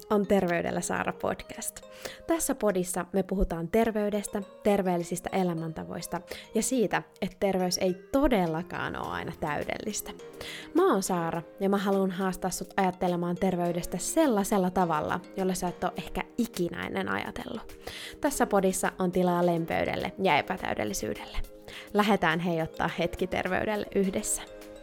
on Terveydellä Saara podcast. Tässä podissa me puhutaan terveydestä, terveellisistä elämäntavoista ja siitä, että terveys ei todellakaan ole aina täydellistä. Mä oon Saara ja mä haluan haastaa sut ajattelemaan terveydestä sellaisella tavalla, jolla sä et ole ehkä ikinä ennen ajatellut. Tässä podissa on tilaa lempeydelle ja epätäydellisyydelle. Lähdetään ottaa hetki terveydelle yhdessä.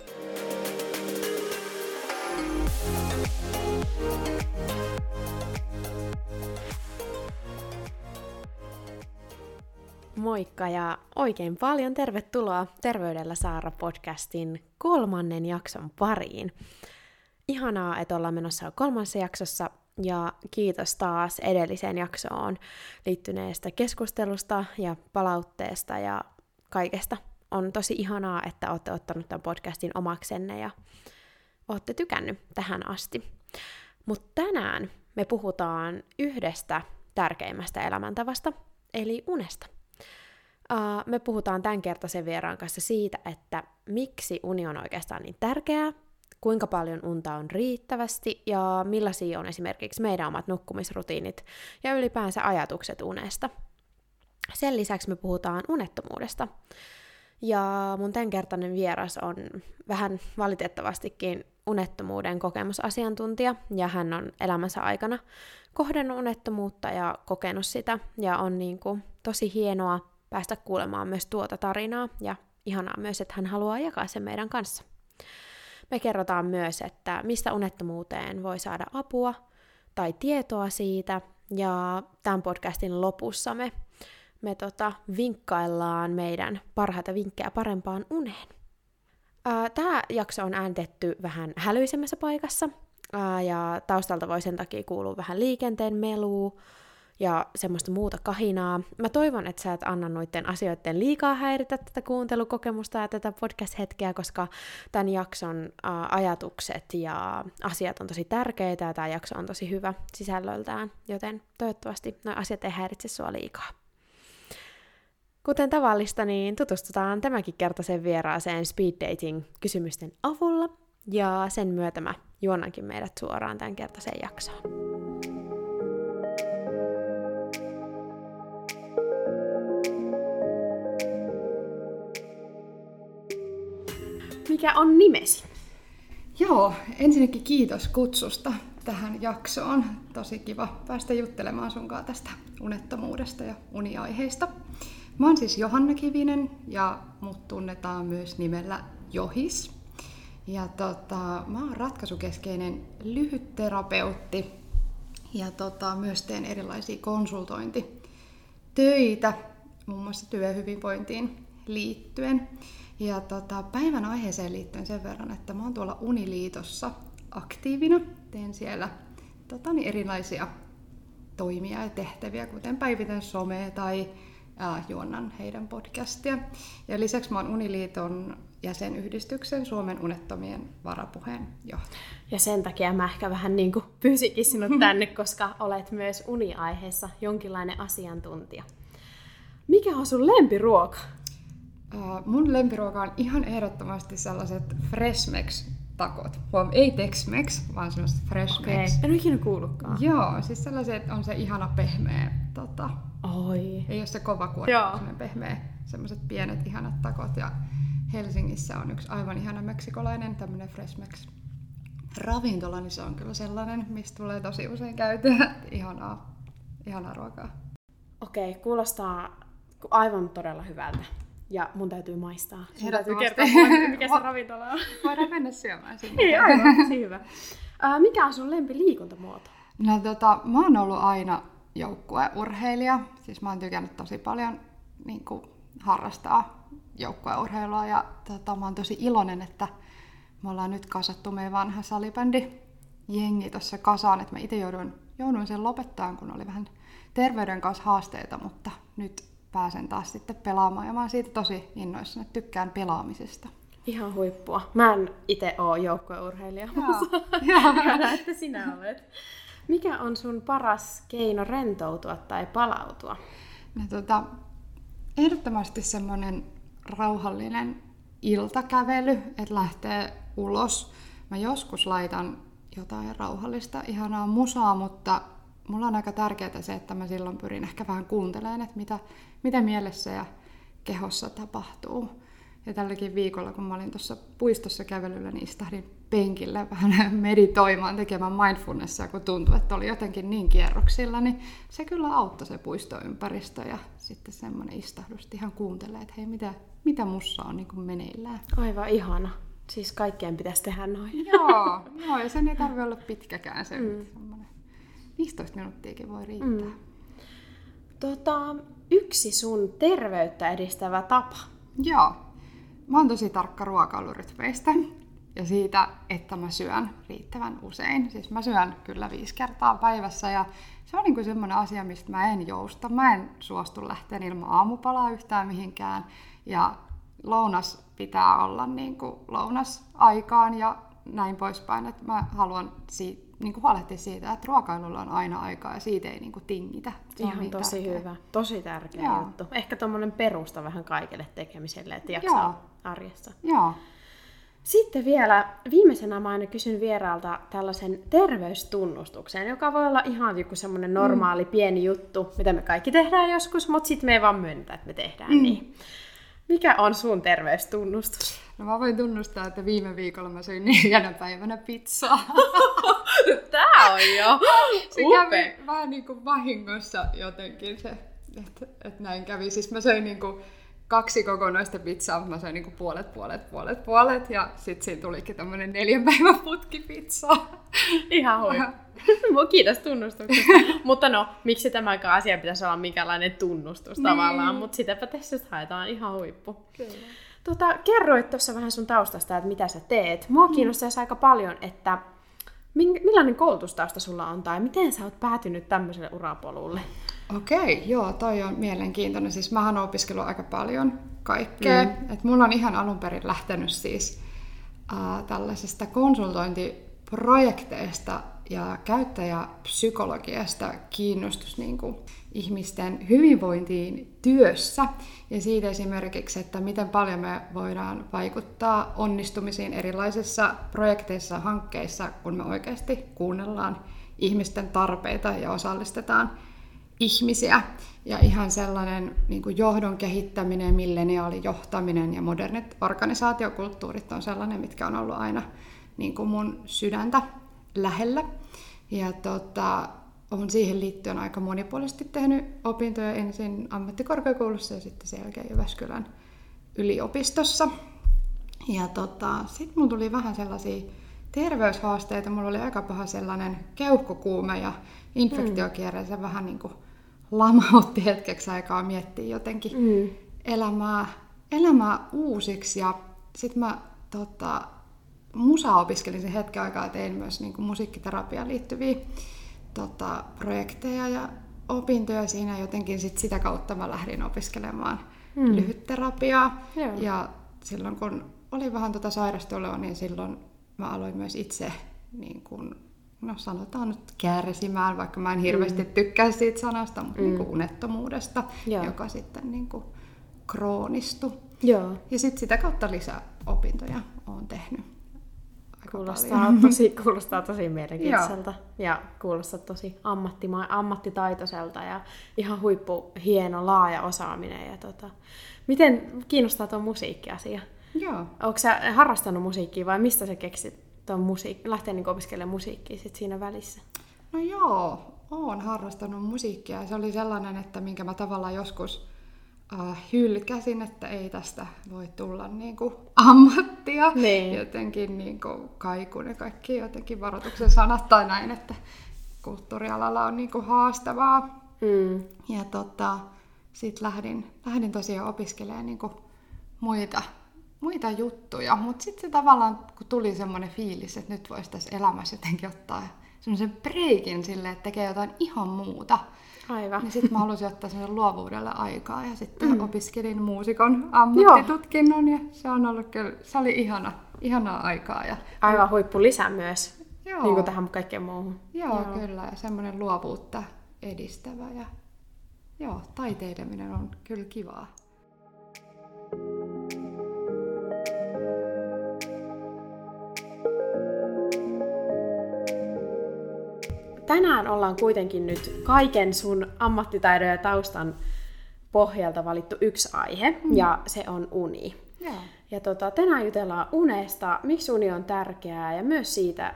Moikka ja oikein paljon tervetuloa Terveydellä Saara podcastin 3. jakson pariin. Ihanaa, että ollaan menossa 3. jaksossa ja kiitos taas edelliseen jaksoon liittyneestä keskustelusta ja palautteesta ja kaikesta. On tosi ihanaa, että olette ottanut tämän podcastin omaksenne ja olette tykännyt tähän asti. Mutta tänään me puhutaan yhdestä tärkeimmästä elämäntavasta, eli unesta. Me puhutaan tämänkertaisen vieraan kanssa siitä, että miksi uni on oikeastaan niin tärkeää, kuinka paljon unta on riittävästi ja millaisia on esimerkiksi meidän omat nukkumisrutiinit ja ylipäänsä ajatukset unesta. Sen lisäksi me puhutaan unettomuudesta. Ja mun tämänkertainen vieras on vähän valitettavastikin unettomuuden kokemusasiantuntija, ja hän on elämänsä aikana kohdannut unettomuutta ja kokenut sitä, ja on tosi hienoa päästä kuulemaan myös tuota tarinaa, ja ihanaa myös, että hän haluaa jakaa sen meidän kanssa. Me kerrotaan myös, että mistä unettomuuteen voi saada apua tai tietoa siitä, ja tämän podcastin lopussa me vinkkaillaan meidän parhaita vinkkejä parempaan uneen. Tämä jakso on äänitetty vähän hälyisemmässä paikassa, ja taustalta voi sen takia kuulua vähän liikenteen melua ja semmoista muuta kahinaa. Mä toivon, että sä et anna noiden asioiden liikaa häiritä tätä kuuntelukokemusta ja tätä podcast-hetkeä, koska tämän jakson ajatukset ja asiat on tosi tärkeitä ja tämä jakso on tosi hyvä sisällöltään, joten toivottavasti nuo asiat ei häiritse sua liikaa. Kuten tavallista, niin tutustutaan tämänkin kertaisen vieraaseen speed dating kysymysten avulla, ja sen myötä mä juonnankin meidät suoraan tämän kertaiseen jaksoon. Mikä on nimesi? Joo, ensinnäkin kiitos kutsusta tähän jaksoon. Tosi kiva päästä juttelemaan sunkaan tästä unettomuudesta ja uniaiheista. Mä oon siis Johanna Kivinen ja mut tunnetaan myös nimellä Johis. Ja mä oon ratkaisukeskeinen lyhytterapeutti ja myös teen erilaisia konsultointitöitä, muun muassa työhyvinvointiin liittyen. Ja päivän aiheeseen liittyen sen verran, että mä oon tuolla Uniliitossa aktiivina. Teen siellä erilaisia toimia ja tehtäviä, kuten päivitän somea tai juonnan heidän podcastia. Ja lisäksi mä oon Uniliiton jäsenyhdistyksen Suomen unettomien varapuheenjohtaja. Ja sen takia mä ehkä vähän pyysikin sinut tänne, koska olet myös uniaiheessa jonkinlainen asiantuntija. Mikä on sun lempiruoka? Mun lempiruoka on ihan ehdottomasti sellaiset Freshmex-takot. Ei Tex-Mex, vaan sellaiset Freshmex. Okei, en ole ikinä kuullutkaan. Joo, siis sellaiset on se ihana pehmeä. Oi. Ei ole se kova kuorma, sellainen pehmeä, sellaiset pienet ihanat takot. Ja Helsingissä on yksi aivan ihana meksikolainen tämmönen Freshmex-ravintola, niin se on kyllä sellainen, mistä tulee tosi usein käytyä. Ihanaa ruokaa. Okei, kuulostaa aivan todella hyvältä. Ja mun täytyy maistaa. Sun täytyy kertoa, mikä se ravintola on. Voidaan mennä syömään sinne. Aivan, tosi hyvä. Mikä on sun lempiliikuntamuoto? No mä oon ollut aina joukkueurheilija. Siis mä oon tykännyt tosi paljon harrastaa joukkueurheilua. Ja mä oon tosi iloinen, että me ollaan nyt kasattu meidän vanha salibändi jengi tuossa kasaan. Että mä itse jouduin sen lopettamaan, kun oli vähän terveyden kanssa haasteita, mutta nyt pääsen taas sitten pelaamaan ja mä oon siitä tosi innoissani, että tykkään pelaamisesta. Ihan huippua. Mä en itse oo joukkueurheilija. Hyvä, että sinä olet. Mikä on sun paras keino rentoutua tai palautua? No, ehdottomasti semmoinen rauhallinen iltakävely, että lähtee ulos. Mä joskus laitan jotain rauhallista, ihanaa musaa, mutta mulla on aika tärkeää se, että mä silloin pyrin ehkä vähän kuuntelemaan, että mitä mielessä ja kehossa tapahtuu. Ja tälläkin viikolla, kun mä olin tuossa puistossa kävelyllä, niin istahdin penkille vähän meditoimaan, tekemään mindfulnessia, kun tuntui, että oli jotenkin niin kierroksilla, niin se kyllä auttoi se puistoympäristö ja sitten semmoinen istahdus, ihan kuuntelee, että hei, mitä mussa on niin kuin meneillään. Aivan ihana. Siis kaikkeen pitäisi tehdä noin. Joo, ja sen ei tarvitse olla pitkäkään, se 15 minuuttiakin voi riittää. Yksi sun terveyttä edistävä tapa. Joo. Mä oon tosi tarkka ruokailurytmeistä ja siitä, että mä syön riittävän usein. Siis mä syön kyllä 5 kertaa päivässä ja se on niin kuin semmoinen asia, mistä mä en jousta. Mä en suostu lähteen ilman aamupalaa yhtään mihinkään ja lounas pitää olla niin kuin lounasaikaan ja näin poispäin. Että mä haluan niin kuin huolehtia siitä, että ruokailulla on aina aikaa ja siitä ei niin kuin tingitä. Se ihan niin tosi tärkeä. hyvä, tosi tärkeä juttu. Ehkä tommonen perusta vähän kaikelle tekemiselle, että jaksaa arjessa. Joo. Sitten vielä viimeisenä mä aina kysyn vieraalta tällaisen terveystunnustuksen, joka voi olla ihan joku semmoinen normaali pieni juttu, mitä me kaikki tehdään joskus, mutta sitten me ei vaan myönnetä, että me tehdään niin. Mikä on sun terveystunnustus? No mä voin tunnustaa, että viime viikolla mä söin 4 päivänä pizzaa. Tää on jo Se kävi vähän niin kuin vahingossa jotenkin se, että näin kävi. Siis mä söin niin kuin 2 kokonaista pizzaa, mutta mä söin niin kuin puolet. Ja sit siinä tulikin tämmönen 4 päivän putki pizzaa. Ihan kiitos tunnustuksesta. Mutta no, miksi tämäkään asia pitäisi olla minkälainen tunnustus tavallaan, mutta sitäpä tässä haetaan ihan huippu. Kyllä. Kerroit tuossa vähän sun taustasta, että mitä sä teet. Mua kiinnostaisi aika paljon, että millainen koulutustausta sulla on tai miten sä oot päätynyt tämmöiselle urapolulle? Okei, joo, toi on mielenkiintoinen. Siis mähän oon opiskellut aika paljon kaikkea. Et mulla on ihan alun perin lähtenyt siis tällaisesta konsultointiprojekteista ja käyttäjäpsykologiasta kiinnostus niin kuin ihmisten hyvinvointiin työssä ja siitä esimerkiksi, että miten paljon me voidaan vaikuttaa onnistumisiin erilaisissa projekteissa ja hankkeissa, kun me oikeasti kuunnellaan ihmisten tarpeita ja osallistetaan ihmisiä. Ja ihan sellainen niin kuin johdon kehittäminen, milleniaalijohtaminen ja modernit organisaatiokulttuurit on sellainen, mitkä on ollut aina niin kuin mun sydäntä lähellä. Ja olen siihen liittyen aika monipuolisesti tehnyt opintoja ensin ammattikorkeakoulussa ja sitten sen jälkeen Jyväskylän yliopistossa. Ja sitten mulla tuli vähän sellaisia terveyshaasteita. Mulla oli aika paha sellainen keuhkokuume ja infektiokierre. Se vähän niin kuin lamautti hetkeksi aikaa miettiä jotenkin elämää uusiksi. Ja sitten mä musaa opiskelin sen hetken aikaa, tein myös niin kuin musiikkiterapiaan liittyviä projekteja ja opintoja siinä jotenkin sitä kautta mä lähdin opiskelemaan lyhytterapiaa. Ja silloin kun oli vähän sairastuloa, niin silloin mä aloin myös itse niin kuin, sanotaan nyt kärsimään, vaikka mä en hirveästi tykkää siitä sanasta, mutta niin kuin unettomuudesta, joka sitten niin kuin kroonistui. Ja sitten sitä kautta lisäopintoja olen tehnyt. Kuulostaa tosi mielenkiintoiselta ja kuulostaa tosi ammattitaitoiselta ja ihan hieno laaja osaaminen. Ja miten kiinnostaa tuo musiikkiasia? Joo. Oletko sä harrastanut musiikkia vai mistä sä keksit tuon lähteä niin opiskelemaan musiikkia sit siinä välissä? No joo, oon harrastanut musiikkia. Se oli sellainen, että minkä mä tavallaan joskus hylkäsin, että ei tästä voi tulla niinku ammattia. Niin. Jotenkin niinku kaikun ja kaikki jotenkin varoituksen sanat tai näin, että kulttuurialalla on niinku haastavaa. Ja sitten lähdin tosiaan opiskelemaan niinku muita juttuja, mutta sitten se tavallaan, kun tuli semmoinen fiilis, että nyt voisi tässä elämässä jotenkin ottaa semmoisen breikin silleen, että tekee jotain ihan muuta. Aivan. Niin sitten mä halusin ottaa semmoisen luovuudelle aikaa ja sitten opiskelin muusikon ammattitutkinnon ja se oli ihanaa aikaa. Ja aivan huippulisä myös, niin kuin tähän kaikkeen muuhun. Joo, kyllä, ja semmoinen luovuutta edistävä ja taiteileminen on kyllä kivaa. tänään ollaan kuitenkin nyt kaiken sun ammattitaidon ja taustan pohjalta valittu yksi aihe, ja se on uni. Joo. Ja tänään jutellaan unesta, miksi uni on tärkeää, ja myös siitä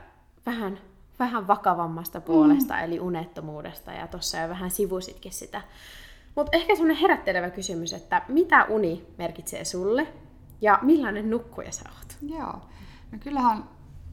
vähän vakavammasta puolesta, eli unettomuudesta, ja tuossa jo vähän sivusitkin sitä. Mutta ehkä semmoinen herättelevä kysymys, että mitä uni merkitsee sulle, ja millainen nukkuja sä oot? Joo, no kyllähän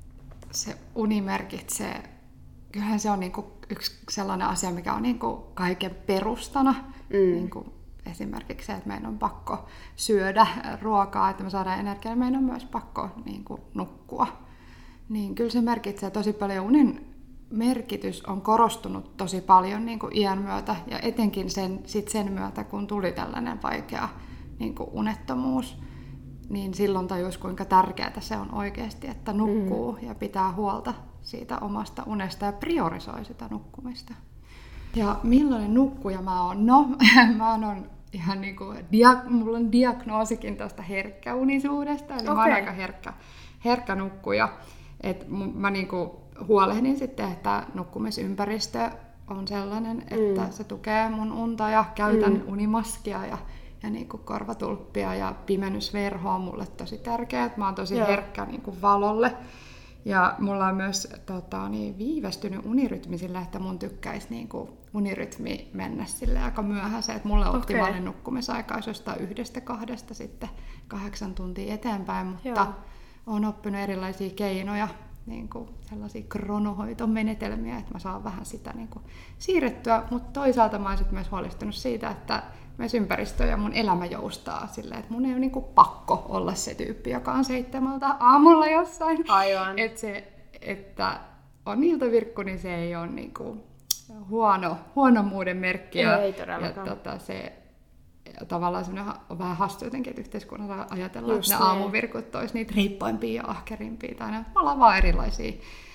se uni merkitsee, kyllähän se on niinku yksi sellainen asia, mikä on niinku kaiken perustana. Niinku esimerkiksi se, että meidän on pakko syödä ruokaa, että me saadaan energiaa, niin meidän on myös pakko niinku nukkua. Niin kyllä se merkitsee tosi paljon. Unen merkitys on korostunut tosi paljon niinku iän myötä, ja etenkin sen myötä, kun tuli tällainen vaikea niinku unettomuus, niin silloin tajus, kuinka tärkeää se on oikeasti, että nukkuu ja pitää huolta siitä omasta unesta ja priorisoi sitä nukkumista. Ja millainen nukkuja mä oon? No, mä oon ihan niinku, mulla on diagnoosikin tästä herkkäunisuudesta, eli mä oon aika herkkä nukkuja. Et mä niinku huolehdin sitten, että nukkumisympäristö on sellainen, että se tukee mun unta ja käytän unimaskia ja niinku korvatulppia ja pimennysverho on mulle tosi tärkeää. Mä oon tosi herkkä niinku valolle. Ja mulla on myös viivästynyt unirytmi sillä, että mun tykkäisi niinku unirytmi mennä sille aika myöhäiseen. Mulle optimaalinen nukkumisaika olisi jostain 1-2 sitten 8 tuntia eteenpäin, mutta olen oppinut erilaisia keinoja, niinku sellaisia kronohoitomenetelmiä, että mä saan vähän sitä niinku siirrettyä. Mutta toisaalta mä oon sit myös huolestunut siitä, että myös ympäristö ja mun elämä joustaa silleen, että mun ei ole niinku pakko olla se tyyppi, joka on 7 aamulla jossain. Aivan. Että on iltavirkku, niin se ei ole niinku huonommuuden merkki. Ei todellakaan. Ja se tavallaan on vähän hassu jotenkin, että yhteiskunnassa ajatellaan, että ne aamuvirkut olisi niitä riippaimpia ja ahkerimpia. Tai me ollaan vaan erilaisia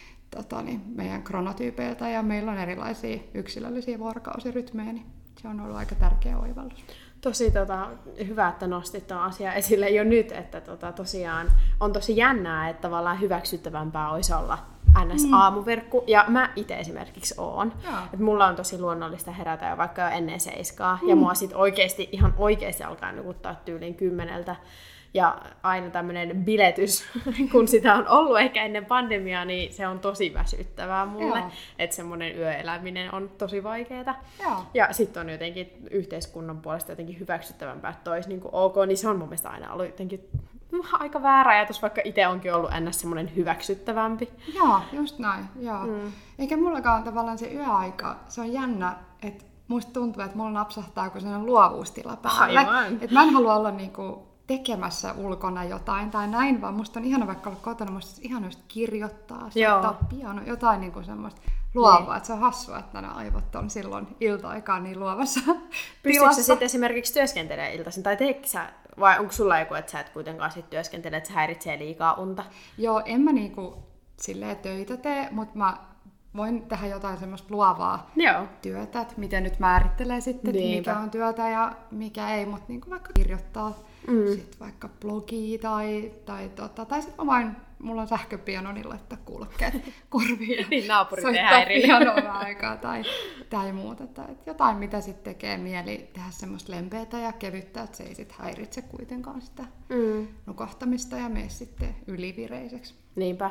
meidän kronotyypeiltä ja meillä on erilaisia yksilöllisiä vuorokausirytmejä, niin se on ollut aika tärkeä oivallus. Tosi hyvä, että nostit tuon asian esille jo nyt, että tosiaan on tosi jännää, että tavallaan hyväksyttävämpää olisi olla NS-aamuverkku, ja mä itse esimerkiksi oon. Että mulla on tosi luonnollista herätä jo vaikka jo ennen 7, ja mua sit ihan oikeesti alkaa nukuttaa tyyliin 10. Ja aina tämmönen biletys, kun sitä on ollut ehkä ennen pandemiaa, niin se on tosi väsyttävää mulle. Että semmoinen yöeläminen on tosi vaikeeta. Ja sitten on jotenkin yhteiskunnan puolesta jotenkin hyväksyttävämpää, että olisi niin kuin ok, niin se on mun mielestä aina ollut jotenkin aika väärä ajatus, vaikka itse onkin ollut ns. Semmoinen hyväksyttävämpi. Joo, just näin. Eikä mullakaan tavallaan se yöaika, se on jännä, että musta tuntuu, että mulla napsahtaa kuin sellainen luovuustila päälle. Että mä en halua olla niinku tekemässä ulkona jotain tai näin, vaan musta on ihana vaikka olla kotona, musta on ihana just kirjoittaa, soittaa piano, jotain niinku semmoista luovaa. Että se on hassua, että nämä aivot on silloin ilta-aikaan niin luovassa tilassa. Sä sitten esimerkiksi työskentelee iltaisin, tai teekö sä, vai onko sulla joku, että sä et kuitenkaan sit työskentele, että sä häiritsee liikaa unta? Joo, en mä niinku silleen töitä tee, mutta mä voin tehdä jotain semmoista luovaa työtä, että miten nyt määrittelee sitten, mikä on työtä ja mikä ei, mutta niinku vaikka kirjoittaa sit vaikka blogia tai sitten mulla on sähköpiano, niin laittaa kuulokkeet korviin niin naapurit ei soittaa pianoa aikaa tai muuta. Tai jotain, mitä sitten tekee mieli tehdä semmoista lempeätä ja kevyttä, että se ei sitten häiritse kuitenkaan sitä nukahtamista ja mene sitten ylivireiseksi. Niinpä.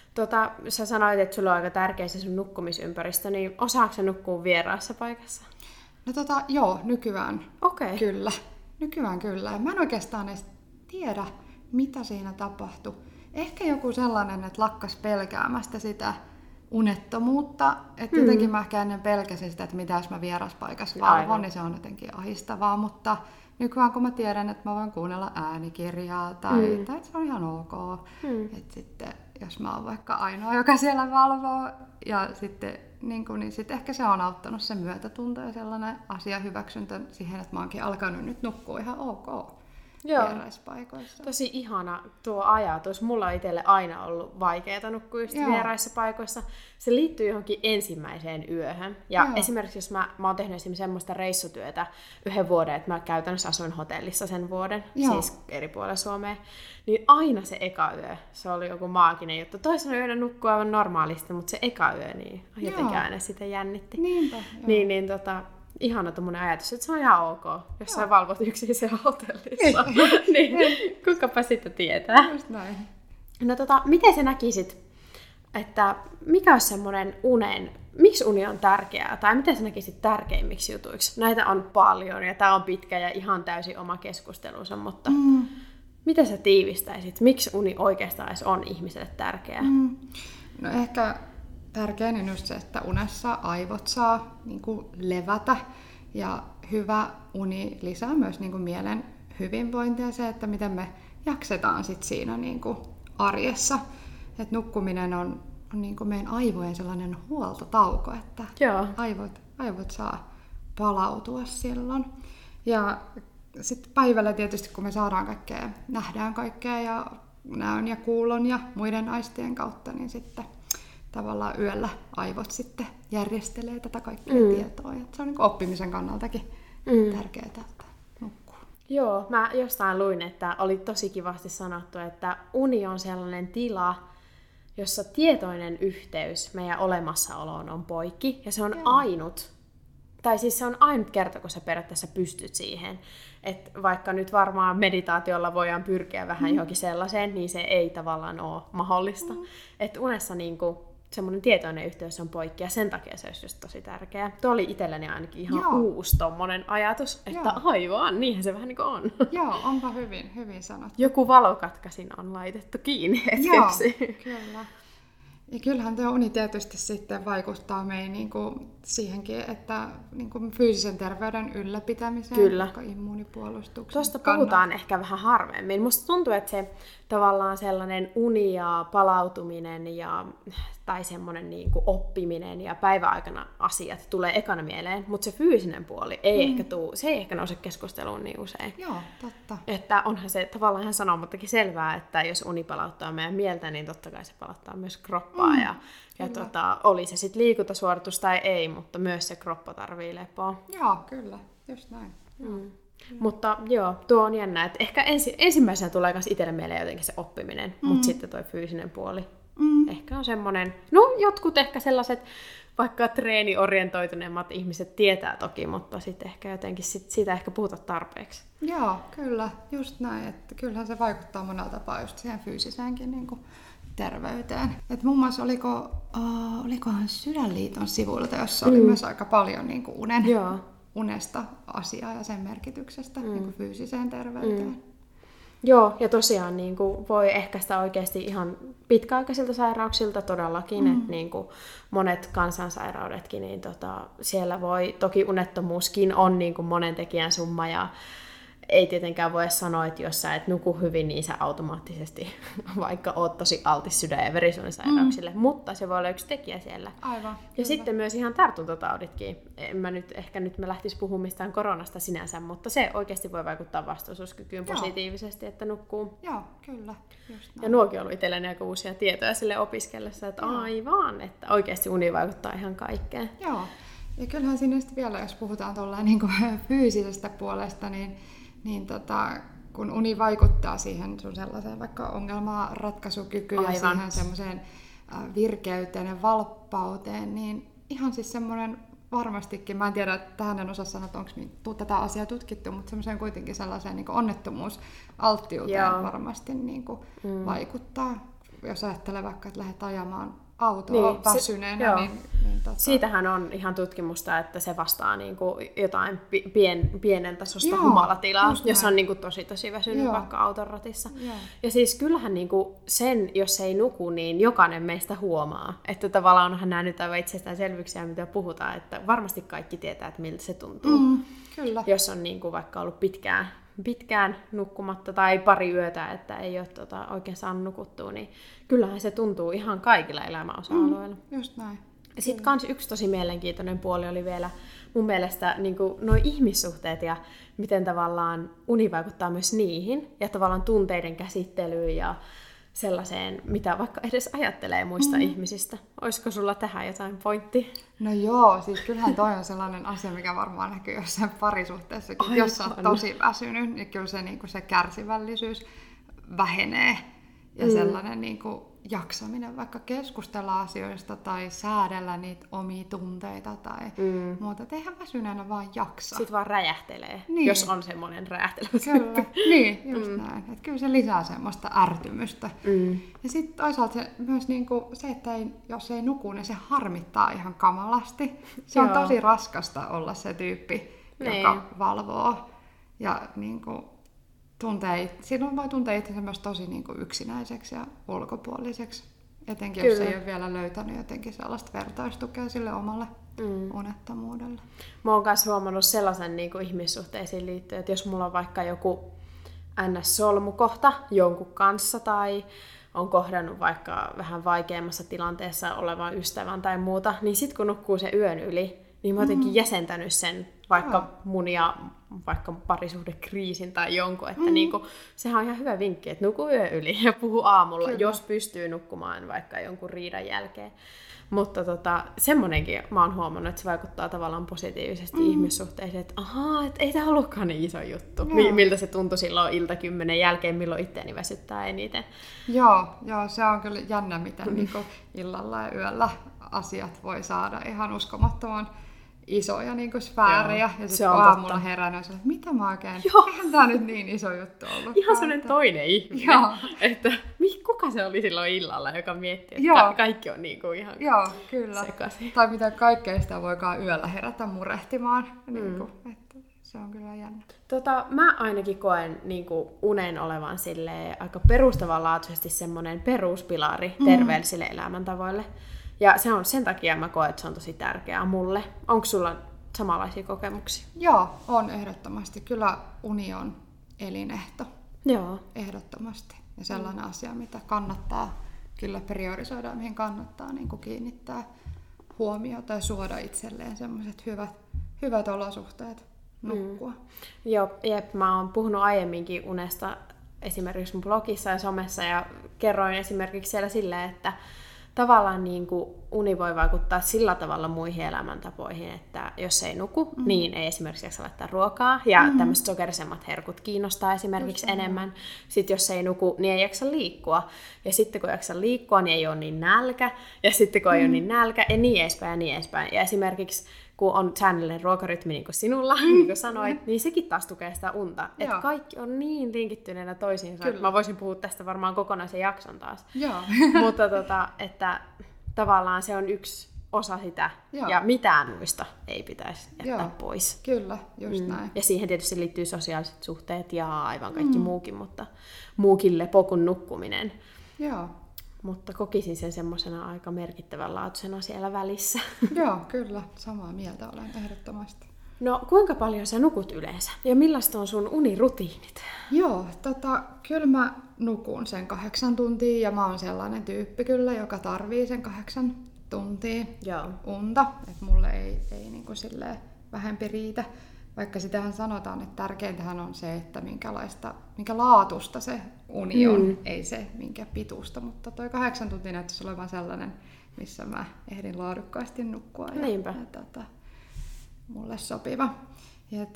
Sä sanoit, että sulla on aika tärkeä se sun nukkumisympäristö, niin osaatko sä nukkua vieraassa paikassa? No joo, nykyään kyllä. Nykyään kyllä. Mä en oikeastaan edes tiedä, mitä siinä tapahtui. Ehkä joku sellainen, että lakkas pelkäämästä sitä unettomuutta. Että jotenkin mä ehkä ennen pelkäsin sitä, että mitä jos mä vieraspaikassa valvon, niin se on jotenkin ahistavaa. Mutta nykyään kun mä tiedän, että mä voin kuunnella äänikirjaa tai että se on ihan ok. Että sitten jos mä oon vaikka ainoa, joka siellä valvoo ja sitten niin sitten ehkä se on auttanut sen myötätunto ja sellainen asiahyväksyntä siihen, että mä oonkin alkanut nyt nukkua ihan ok. vieraispaikoissa. Tosi ihana tuo ajatus. Mulla on itselle aina ollut vaikeaa nukkua just vieraissa paikoissa. Se liittyy johonkin ensimmäiseen yöhön. Ja esimerkiksi jos mä oon tehnyt esimerkiksi semmoista reissutyötä yhden vuoden, että mä käytännössä asuin hotellissa sen vuoden, siis eri puolella Suomea, niin aina se eka yö, se oli joku maaginen juttu. Toisena yönä nukkuu aivan normaalisti, mutta se eka yö, niin jotenkin aina sitä jännitti. Niinpä, ihana tommonen ajatus, että se on ihan ok, jos sä valvot yksin siellä hotellissa. Niin, kukapa sitten tietää. Just näin. No miten sä näkisit, että mikä olisi semmoinen miksi uni on tärkeää, tai miten sä näkisit tärkeimmiksi jutuiksi? Näitä on paljon, ja tää on pitkä ja ihan täysin oma keskustelunsa, mutta miten sä tiivistäisit, miksi uni oikeastaan edes on ihmiselle tärkeää? No ehkä tärkein on just se, että unessa aivot saa niin kuin levätä ja hyvä uni lisää myös niin kuin mielen hyvinvointia, se, että miten me jaksetaan sit siinä niin kuin arjessa. Et nukkuminen on niin kuin meidän aivojen sellainen huoltotauko, että aivot saa palautua silloin. Ja sitten päivällä tietysti, kun me saadaan kaikkea, nähdään kaikkea ja näön ja kuulon ja muiden aistien kautta, niin sitten tavallaan yöllä aivot sitten järjestelee tätä kaikkea tietoa. Ja se on niin kuin oppimisen kannaltakin tärkeää, että nukkuu. Joo, mä jostain luin, että oli tosi kivasti sanottu, että uni on sellainen tila, jossa tietoinen yhteys meidän olemassaoloon on poikki. Ja se on se on ainut kerta, kun sä periaatteessa pystyt siihen. Että vaikka nyt varmaan meditaatiolla voidaan pyrkiä vähän johonkin sellaiseen, niin se ei tavallaan ole mahdollista. Että unessa niinku semmoinen tietoinen yhteys on poikki, ja sen takia se olisi just tosi tärkeää. Tuo oli itselleni ainakin ihan uusi tommonen ajatus, että aivan, niinhän se vähän niin kuin on. Joo, onpa hyvin sanottu. Joku valokatkasin on laitettu kiinni hetkeksi. Joo, kyllä. Ja kyllähän tuo uni tietysti sitten vaikuttaa meihin niinku siihenkin, että niinku fyysisen terveyden ylläpitämiseen, vaikka immuunipuolustuksen. Tuosta puhutaan ehkä vähän harvemmin. Musta tuntuu, että se tavallaan sellainen uni ja palautuminen tai semmoinen niinku oppiminen ja päiväaikana asiat tulee ekana mieleen, mutta se fyysinen puoli ei ehkä nouse keskusteluun niin usein. Joo, totta. Että onhan se tavallaan ihan sanomattakin selvää, että jos uni palauttaa meidän mieltä, niin totta kai se palauttaa myös kroppaa. Ja oli se sitten liikuntasuoritus tai ei, mutta myös se kroppa tarvii lepoa. Joo, kyllä. Just näin. Mutta joo, tuo on jännä, että ehkä ensimmäisenä tulee myös itselle mieleen jotenkin se oppiminen, mutta sitten toi fyysinen puoli. Ehkä on semmoinen, jotkut ehkä sellaiset vaikka treeniorientoituneemmat ihmiset tietää toki, mutta sitten ehkä jotenkin siitä ehkä puhuta tarpeeksi. Joo, kyllä, just näin, että kyllähän se vaikuttaa monella tapaa just siihen fyysiseenkin niin kuin terveyteen. Et muun muassa olikohan Sydänliiton sivuilta, jossa oli myös aika paljon niin kuin unesta asiaa ja sen merkityksestä niin kuin fyysiseen terveyteen. Joo, ja tosiaan niin kuin voi ehkäistä oikeasti ihan pitkäaikaisilta sairauksilta todellakin, että niin kuin monet kansansairaudetkin, niin siellä voi, toki unettomuuskin on niin kuin monen tekijän summa, ja ei tietenkään voi sanoa, että jos sä et nuku hyvin, niin sä automaattisesti vaikka oot tosi altis sydän- ja verisuonisairauksille, mutta se voi olla yksi tekijä siellä. Aivan. Ja sitten myös ihan tartuntatauditkin. Nyt me lähtisi puhumaan mistään koronasta sinänsä, mutta se oikeasti voi vaikuttaa vastuullisuuskykyyn positiivisesti, että nukkuu. Joo, kyllä. Just ja nuokin on ollut itselleni aika uusia tietoja sille opiskellessa, että aivan, että oikeasti uni vaikuttaa ihan kaikkeen. Joo, ja kyllähän siinä vielä, jos puhutaan niin kuin fyysisestä puolesta, niin kun uni vaikuttaa siihen sun sellaiseen vaikka ongelmaa ratkaisukykyyn ja siihen semmoiseen virkeyteen ja valppauteen, niin ihan siis semmoinen varmastikin, mä en tiedä, että tähän en osaa sanoa, että onko tätä asiaa tutkittu, mutta semmoiseen kuitenkin sellaiseen niin kuin onnettomuusalttiuteen varmasti niin kuin vaikuttaa. Jos ajattelee vaikka, että lähdet ajamaan autoa väsyneenä, niin siitähän on ihan tutkimusta, että se vastaa niinku jotain pienen tasosta humalatilaa, jos on niinku tosi väsynyt vaikka auton ratissa. Ja siis kyllähän niinku sen, jos ei nuku, niin jokainen meistä huomaa. Että tavallaan onhan nämä nyt aivan itsestäänselvyyksiä, mitä puhutaan, että varmasti kaikki tietää, että miltä se tuntuu. Kyllä. Jos on niinku vaikka ollut pitkään nukkumatta tai pari yötä, että ei ole oikein saanut nukuttua, niin kyllähän se tuntuu ihan kaikilla elämäosa-alueilla. Just näin. Sitten kans yksi tosi mielenkiintoinen puoli oli vielä mun mielestä niin nuo ihmissuhteet ja miten tavallaan uni vaikuttaa myös niihin ja tavallaan tunteiden käsittelyyn ja sellaiseen, mitä vaikka edes ajattelee muista ihmisistä. Olisiko sulla tähän jotain pointtia? No joo, siis kyllähän toi on sellainen asia, mikä varmaan näkyy jossain parisuhteessakin. Jos sä oot tosi väsynyt, niin kyllä se, niin se kärsivällisyys vähenee. Ja sellainen niin kuin jaksaminen vaikka keskustella asioista tai säädellä niitä omia tunteita tai muuta. Et eihän väsyneenä vaan jaksa. Sitten vaan räjähtelee, niin. Jos on semmoinen räjähtelevä. Kyllä, niin, just näin. Et kyllä se lisää semmoista ärtymystä. Ja sitten toisaalta se, myös niinku se, että jos ei nuku, niin se harmittaa ihan kamalasti. Se on tosi raskasta olla se tyyppi, joka valvoo ja niinku silloin voi tuntea itsensä myös tosi niin kuin yksinäiseksi ja ulkopuoliseksi. Etenkin jos ei ole vielä löytänyt jotenkin sellaista vertaistukea sille omalle unettomuudelle. Mä oon myös huomannut sellaisen niin kuin ihmissuhteisiin liittyen, että jos mulla on vaikka joku NS-solmukohta jonkun kanssa tai on kohdannut vaikka vähän vaikeammassa tilanteessa olevan ystävän tai muuta, niin sit kun nukkuu sen yön yli, niin mä oon jotenkin jäsentänyt sen vaikka mun ja vaikka parisuhdekriisin tai jonkun, että niinku, sehän on ihan hyvä vinkki, että nuku yö yli ja puhu aamulla, jos pystyy nukkumaan vaikka jonkun riidan jälkeen. Mutta semmonenkin mä oon huomannut, että se vaikuttaa tavallaan positiivisesti ihmissuhteisiin, että ahaa, et ei tää ollutkaan niin iso juttu. Miltä se tuntui silloin ilta 10 jälkeen, milloin itteeni väsyttää eniten. Joo, se on kyllä jännä, miten niinku illalla ja yöllä asiat voi saada ihan uskomattoman isoja niinku sfäärejä. Ja sitten aamulla herään että mitä mä oikein, eihän tää nyt niin iso juttu ollut. Ihan sellainen toinen ihminen. Että kuka se oli silloin illalla, joka mietti, että kaikki on niinku ihan sekaisin. Tai mitä kaikkea sitä voikaan yöllä herätä murehtimaan. Niinku, että se on kyllä jännä. Mä ainakin koen niinku unen olevan aika perustavanlaatuisesti semmoinen peruspilari terveellisille elämäntavoille. Ja se on sen takia mä koen, että se on tosi tärkeää mulle. Onko sulla samanlaisia kokemuksia? Joo, on ehdottomasti. Kyllä uni on elinehto. Joo. Ehdottomasti. Ja sellainen asia, mitä kannattaa kyllä priorisoida, mihin kannattaa niin kuin kiinnittää huomiota ja suoda itselleen sellaiset hyvät olosuhteet nukkua. Joo, mä oon puhunut aiemminkin unesta esimerkiksi mun blogissa ja somessa ja kerroin esimerkiksi siellä silleen, että tavallaan niin kuin uni voi vaikuttaa sillä tavalla muihin elämäntapoihin, että jos ei nuku, niin ei esimerkiksi jaksa laittaa ruokaa. Ja tämmöiset sokerisemmat herkut kiinnostaa esimerkiksi enemmän. Sitten jos ei nuku, niin ei jaksa liikkua. Ja sitten kun jaksa liikkua, niin ei ole niin nälkä. Ja sitten kun ei ole niin nälkä, ja niin edespäin ja niin edespäin. Ja esimerkiksi kun on säännöllinen ruokarytmi, niin kuin sinulla, niin kuin sanoit, niin sekin taas tukee sitä unta. Että kaikki on niin linkittyneenä toisiinsa. Mä voisin puhua tästä varmaan kokonaisen jakson taas. Mutta että tavallaan se on yksi osa sitä, ja mitään muista ei pitäisi jättää pois. Kyllä, just näin. Ja siihen tietysti liittyy sosiaaliset suhteet ja aivan kaikki muukin, mutta muukin lepo kuin nukkuminen. Joo. Mutta kokisin sen semmoisena aika merkittävänlaatuisena siellä välissä. Joo, kyllä. Samaa mieltä olen ehdottomasti. No, kuinka paljon sä nukut yleensä? Ja millaista on sun unirutiinit? Joo, kyllä mä nukun sen 8 tuntia ja mä oon sellainen tyyppi kyllä, joka tarvii sen 8 tuntia unta. Että mulle ei niin kuin silleen vähempi riitä. Vaikka sitähän sanotaan, että tärkeintähän on se, että minkä laatusta se uni on, ei se minkä pituusta. Mutta toi 8 tuntia näyttäisi olevan sellainen, missä mä ehdin laadukkaasti nukkua. Niinpä. Ja mulle sopiva. Ja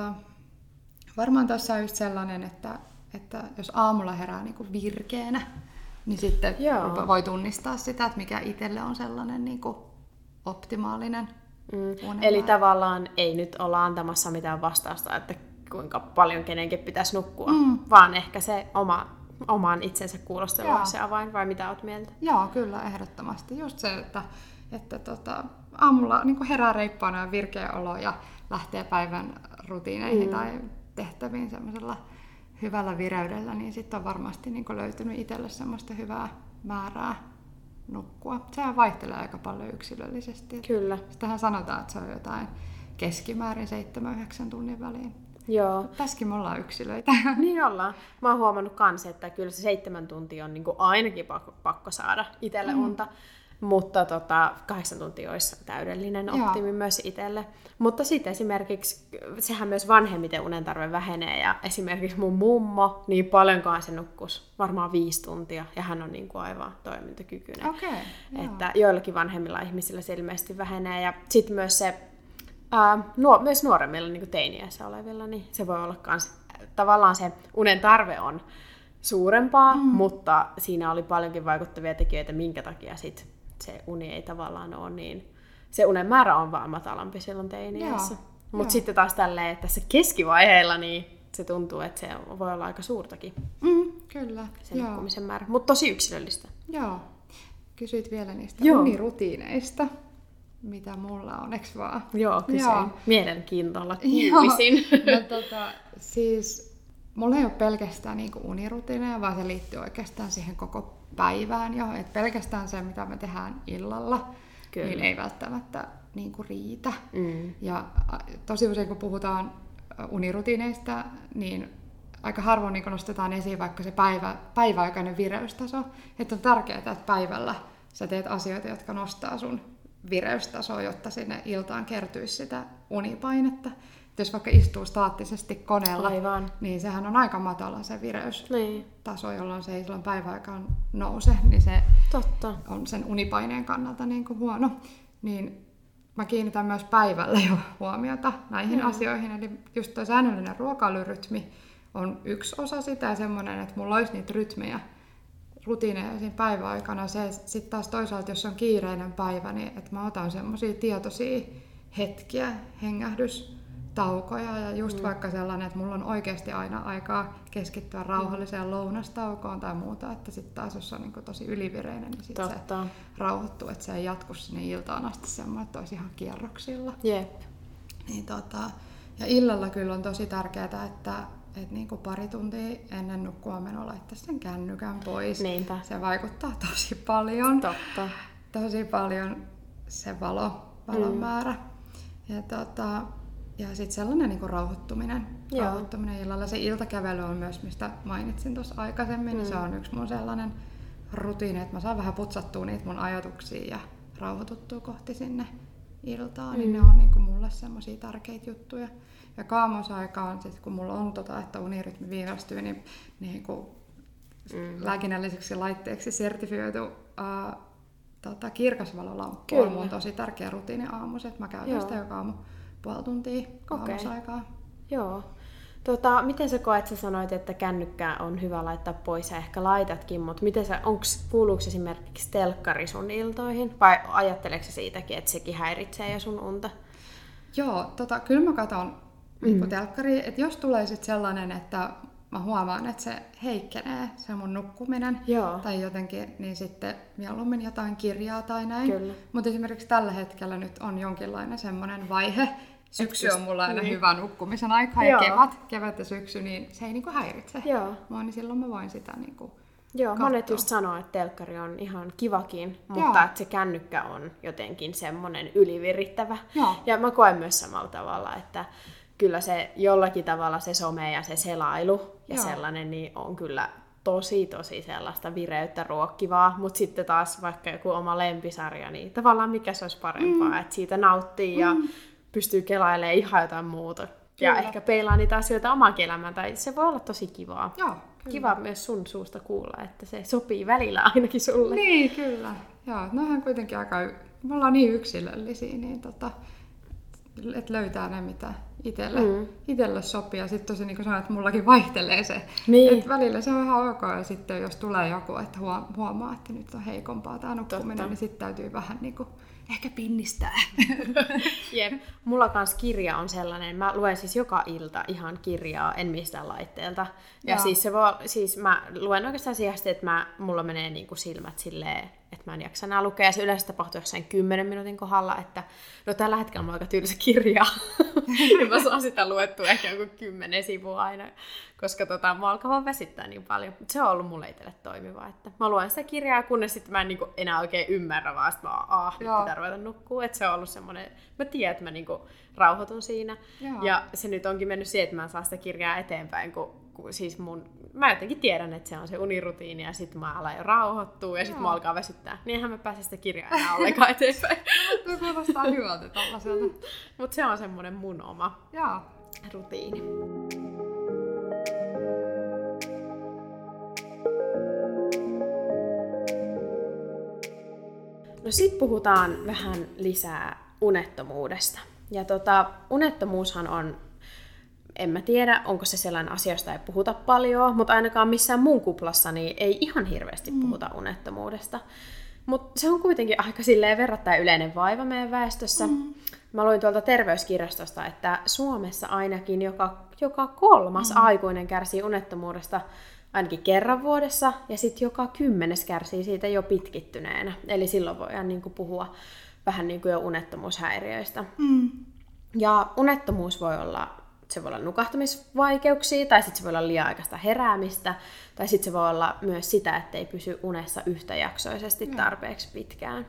varmaan tuossa on just sellainen, että jos aamulla herää niin kuin virkeänä, niin sitten voi tunnistaa sitä, että mikä itselle on sellainen niin kuin optimaalinen. Eli tavallaan ei nyt olla antamassa mitään vastausta, että kuinka paljon kenenkin pitäisi nukkua, vaan ehkä se oman itsensä kuulostelu on se avain, vai mitä olet mieltä? Joo, kyllä, ehdottomasti. Just se, että aamulla niin kuin herää reippaana ja virkeä olo ja lähtee päivän rutiineihin tai tehtäviin semmoisella hyvällä vireydellä, niin sitten on varmasti niin kuin löytynyt itselle semmoista hyvää määrää nukkua. Sehän vaihtelee aika paljon yksilöllisesti. Kyllä. Sitähän sanotaan, että se on jotain keskimäärin 7-9 tunnin väliin. Joo. Tässäkin me ollaan yksilöitä. Niin ollaan. Mä oon huomannut kans, että kyllä se 7 tuntia on niin kuin ainakin pakko saada itselle unta. Mutta 8 tuntia olisi täydellinen optimi myös itselle. Mutta sitten esimerkiksi, sehän myös vanhemmiten unen tarve vähenee, ja esimerkiksi mun mummo, niin paljonkaan se nukkus, varmaan 5 tuntia, ja hän on niin kuin aivan toimintakykyinen. Okay, että joillakin vanhemmilla ihmisillä se ilmeisesti vähenee, ja sitten myös se, myös nuoremmilla niin kuin teiniässä olevilla, niin se voi olla kans, tavallaan se unen tarve on suurempaa, mutta siinä oli paljonkin vaikuttavia tekijöitä, minkä takia sit se uni ei tavallaan ole niin, se unen määrä on vaan matalampi silloin teiniässä. Mutta sitten taas tälleen, että tässä keskivaiheilla niin se tuntuu, että se voi olla aika suurtakin. Kyllä. Se nukkumisen määrä, mutta tosi yksilöllistä. Joo. Kysyit vielä niistä unirutiineista, mitä mulla on, eks vaan? Joo, kysyin. Mielenkiintoilla kuulisin. Siis mulla ei ole pelkästään niinku unirutiineja, vaan se liittyy oikeastaan siihen koko päivään jo. Et pelkästään se, mitä me tehdään illalla, niin ei välttämättä niinku riitä. Ja tosi usein, kun puhutaan unirutiineista, niin aika harvoin niin nostetaan esiin vaikka se päiväaikainen vireystaso. Että on tärkeää, että päivällä sä teet asioita, jotka nostaa sun vireystasoa, jotta sinne iltaan kertyisi sitä unipainetta. Jos vaikka istuu staattisesti koneella, niin sehän on aika matala se vireystaso, jolloin se ei silloin päiväaikaan nouse, niin se on sen unipaineen kannalta niin kuin huono. Niin mä kiinnitän myös päivällä jo huomiota näihin asioihin, eli just tuo säännöllinen ruokailurytmi on yksi osa sitä ja semmoinen, että mulla olisi niitä rytmejä, rutiineja siinä päiväaikana. Sitten taas toisaalta, jos on kiireinen päivä, niin että mä otan semmoisia tietoisia hetkiä, hengähdystaukoja ja just vaikka sellainen, että mulla on oikeasti aina aikaa keskittyä rauhalliseen lounastaukoon tai muuta, että sitten taas jos on niin tosi ylivireinen, niin sitten se rauhoittuu, että se ei jatku sinne iltaan asti semmoinen, että olisi ihan kierroksilla. Jep. Niin ja illalla kyllä on tosi tärkeää, että niin kuin pari tuntia ennen nukkumaan laittaa sen kännykän pois. Niinpä. Se vaikuttaa tosi paljon. Totta. Tosi paljon se valon määrä. Ja sitten sellainen niin kuin rauhoittuminen illalla. Se iltakävely on myös, mistä mainitsin tuossa aikaisemmin. Niin se on yksi mun sellainen rutiini, että mä saan vähän putsattua niitä mun ajatuksia ja rauhoituttua kohti sinne iltaan. Niin ne on niin kuin mulle semmosia tärkeitä juttuja. Ja kaamosaikaan, sit kun mulla on että unirytmi viivästyy, niin lääkinnälliseksi laitteeksi sertifioitu kirkasvalolamppu on mun tosi tärkeä rutiini aamuisin, että mä käytän sitä joka aamu puoli tuntia kaamosaikaa. Joo. Miten sä koet, sä sanoit, että kännykkää on hyvä laittaa pois ja ehkä laitatkin, mutta kuuluuko esimerkiksi telkkari sun iltoihin vai ajatteleeko sä siitäkin, että sekin häiritsee jo sun unta? Joo, kyllä mä katon telkkari, että jos tulee sitten sellainen, että mä huomaan, että se heikkenee, se mun nukkuminen tai jotenkin, niin sitten mieluummin jotain kirjaa tai näin. Mutta esimerkiksi tällä hetkellä nyt on jonkinlainen semmoinen vaihe. Syksy on mulla aina hyvä nukkumisen aika ja kevät ja syksy, niin se ei niinku häiritse mua, niin silloin mä voin sitä niinku katsoa. Monet just sanoo, että telkkari on ihan kivakin, mutta että se kännykkä on jotenkin semmoinen ylivirittävä. Ja mä koen myös samalla tavalla, että kyllä se jollakin tavalla se some ja se selailu ja sellainen niin on kyllä tosi sellaista vireyttä ruokkivaa, mutta sitten taas vaikka joku oma lempisarja, niin tavallaan mikä se olisi parempaa, että siitä nauttii ja pystyy kelailemaan ihan jotain muuta. Kyllä. Ja ehkä peilaa niitä asioita omakin elämään, tai se voi olla tosi kivaa. Joo, kiva myös sun suusta kuulla, että se sopii välillä ainakin sulle. Niin, kyllä. Joo, nohan kuitenkin me ollaan niin yksilöllisiä, niin että löytää ne, mitä itselle sopii. Ja sitten tosi niin kuin sanoin, että mullakin vaihtelee se. Niin. Että välillä se on ihan ok, ja sitten jos tulee joku, että huomaa, että nyt on heikompaa tämä nukkuminen, niin sitten täytyy vähän niin kuin ehkä pinnistää. Jep. Mulla kans kirja on sellainen, mä luen siis joka ilta ihan kirjaa, en mistään laitteelta. Ja siis mä luen oikeastaan siihen, että mulla menee niinku silmät silleen, että mä en jaksa enää lukea. Ja se yleensä tapahtuu jossain 10 minuutin kohdalla, että no tällä hetkellä mulla on aika tylsä kirja. Ja mä saan sitä luettua ehkä joku 10 sivua aina, koska mä alkaa vaan väsittää niin paljon. Mutta se on ollut mulle itselle toimiva, että mä luen sitä kirjaa, kunnes sitten mä en niinku enää oikein ymmärrä, vaan sit mä nyt pitää ruveta nukkua. Että se on ollut semmoinen, mä tiedän, että mä niinku rauhoitun siinä. Joo. Ja se nyt onkin mennyt siihen, että mä saan sitä kirjaa eteenpäin, kun siis mun mä jotenkin tiedän, että se on se unirutiini ja sit mä alan jo rauhoittua ja sit mua alkaa väsyttää. Niin eihän mä pääse sitä kirjaa enää ollenkaan eteenpäin. Tuo kuulostaa hyvältä tollaselta. Mut se on semmonen mun oma rutiini. No sit puhutaan vähän lisää unettomuudesta. Ja unettomuushan on, en mä tiedä, onko se sellainen asia, josta ei puhuta paljon, mutta ainakaan missään muun kuplassa niin ei ihan hirveästi puhuta unettomuudesta. Mutta se on kuitenkin aika silleen verrattain yleinen vaiva meidän väestössä. Mä luin tuolta terveyskirjastosta, että Suomessa ainakin joka kolmas aikuinen kärsii unettomuudesta ainakin kerran vuodessa, ja sitten joka 10 kärsii siitä jo pitkittyneenä. Eli silloin voidaan niin kuin puhua vähän niin kuin jo unettomuushäiriöistä. Ja unettomuus voi olla nukahtamisvaikeuksia, tai sitten se voi olla liian aikaista heräämistä, tai sitten se voi olla myös sitä, ettei pysy unessa yhtäjaksoisesti tarpeeksi pitkään.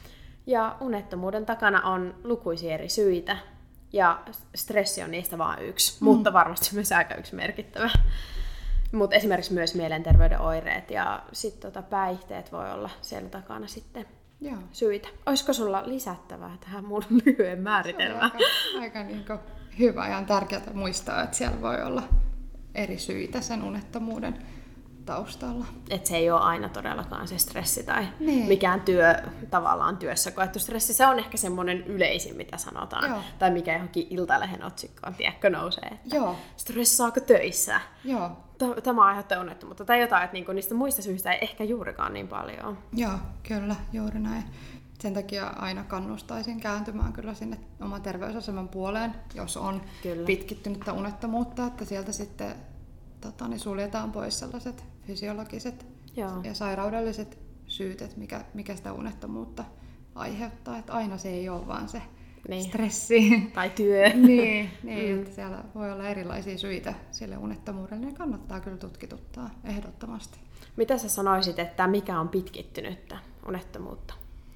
Ja unettomuuden takana on lukuisia eri syitä, ja stressi on niistä vain yksi, mutta varmasti myös aika yksi merkittävä. Mutta esimerkiksi myös mielenterveyden oireet ja sitten päihteet voi olla siellä takana sitten syitä. Olisiko sulla lisättävää tähän mun lyhyen määritelmään? Se on aika niin kuin hyvä ja on tärkeää muistaa, että siellä voi olla eri syitä sen unettomuuden taustalla. Että se ei ole aina todellakaan se stressi tai mikään tavallaan työssä koettu stressi. Se on ehkä semmoinen yleisin, mitä sanotaan. Joo. Tai mikä johonkin Iltalehden otsikkoon, tiedätkö, nousee. Että stressaako töissä? Joo. Tämä aiheuttaa unettomuutta. Tai jotain, että niinku niistä muista syistä ei ehkä juurikaan niin paljon. Joo, kyllä, juuri näin. Sen takia aina kannustaisin kääntymään kyllä sinne oman terveysaseman puoleen, jos on pitkittynyttä unettomuutta, että sieltä sitten suljetaan pois sellaiset fysiologiset ja sairaudelliset syyt, että mikä sitä unettomuutta aiheuttaa. Että aina se ei ole vaan se stressi. Tai työ. niin, että siellä voi olla erilaisia syitä sille unettomuudelle. Ne kannattaa kyllä tutkituttaa ehdottomasti. Mitä sä sanoisit, että mikä on pitkittynyttä unettomuutta?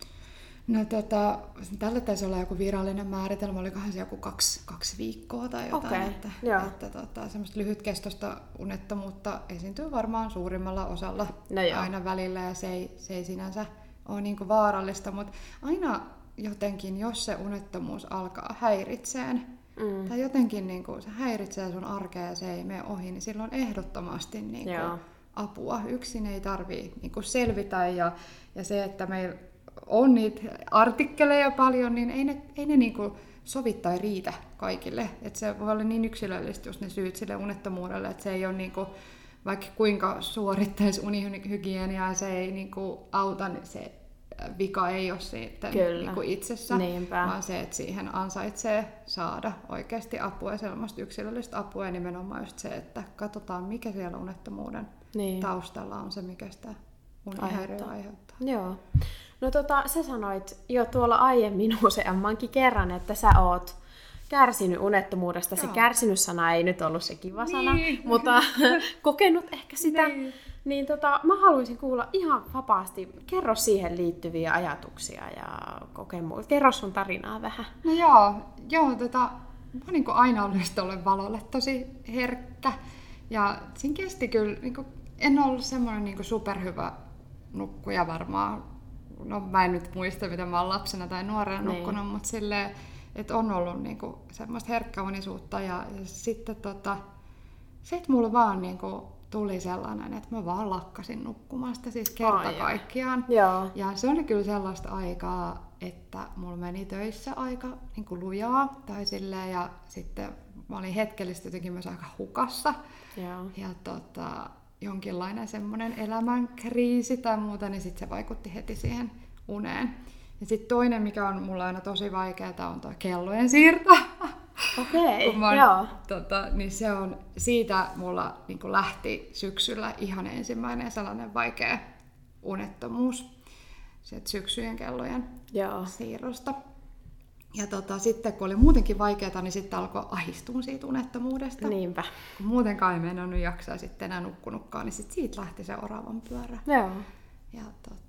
No tällä taisi olla joku virallinen määritelmä, olikohan se joku kaksi viikkoa tai jotain, että semmoista lyhytkestoista unettomuutta esiintyy varmaan suurimmalla osalla aina välillä ja se ei sinänsä ole niinku vaarallista, mutta aina jotenkin, jos se unettomuus alkaa häiritseen tai jotenkin niinku se häiritsee sun arkea ja se ei mene ohi, niin silloin ehdottomasti niinku apua. Yksin ei tarvitse niinku selvitä ja se, että meillä on niitä artikkeleja paljon, niin ei ne niinku sovi tai riitä kaikille. Et se voi olla niin yksilöllistä just ne syyt sille unettomuudelle, että se ei ole niinku, vaikka kuinka suorittaisi unihygieniaa, se ei niinku auta, se vika ei ole sitten niinku itsessä, vaan se, että siihen ansaitsee saada oikeasti apua ja sellaista yksilöllistä apua ja nimenomaan just se, että katsotaan mikä siellä unettomuuden taustalla on se, mikä sitä unihäiriöä aiheuttaa. Joo. No sä sanoit jo tuolla aiemmin useammankin kerran, että sä oot kärsinyt unettomuudesta. Se kärsinyt-sana ei nyt ollut se kiva sana, mutta kokenut ehkä sitä. Niin mä haluaisin kuulla ihan vapaasti. Kerro siihen liittyviä ajatuksia ja kokemuksia. Kerro sun tarinaa vähän. No joo mä oon niin aina ollut valolle tosi herkkä. Ja siinä kesti kyllä, en ollut semmoinen niin superhyvä nukkuja varmaan. No mä en nyt muista, mitä mä oon lapsena tai nuorena nukkunut, mutta silleen, että on ollut niinku semmoista herkkäunisuutta ja sitten sit mulla vaan niinku tuli sellainen, että mä vaan lakkasin nukkumaan sitä siis kerta kaikkiaan. Ja se oli kyllä sellaista aikaa, että mulla meni töissä aika niinku lujaa tai silleen ja sitten mä olin hetkellisesti jotenkin myös aika hukassa. Ja jonkinlainen semmoinen elämänkriisi tai muuta, niin sitten se vaikutti heti siihen uneen. Ja sitten toinen, mikä on mulla aina tosi vaikeaa, on tuo kellojen siirto. Okei, niin se on, siitä mulla niin lähti syksyllä ihan ensimmäinen sellainen vaikea unettomuus. Sieltä syksyjen kellojen siirrosta. Ja sitten kun oli muutenkin vaikeaa, niin sitten alkoi ahistua siitä unettomuudesta. Niinpä. Kun muutenkaan ei mennyt jaksaa sitten enää nukkunutkaan, niin sitten siitä lähti se oravan pyörä. Joo. Ja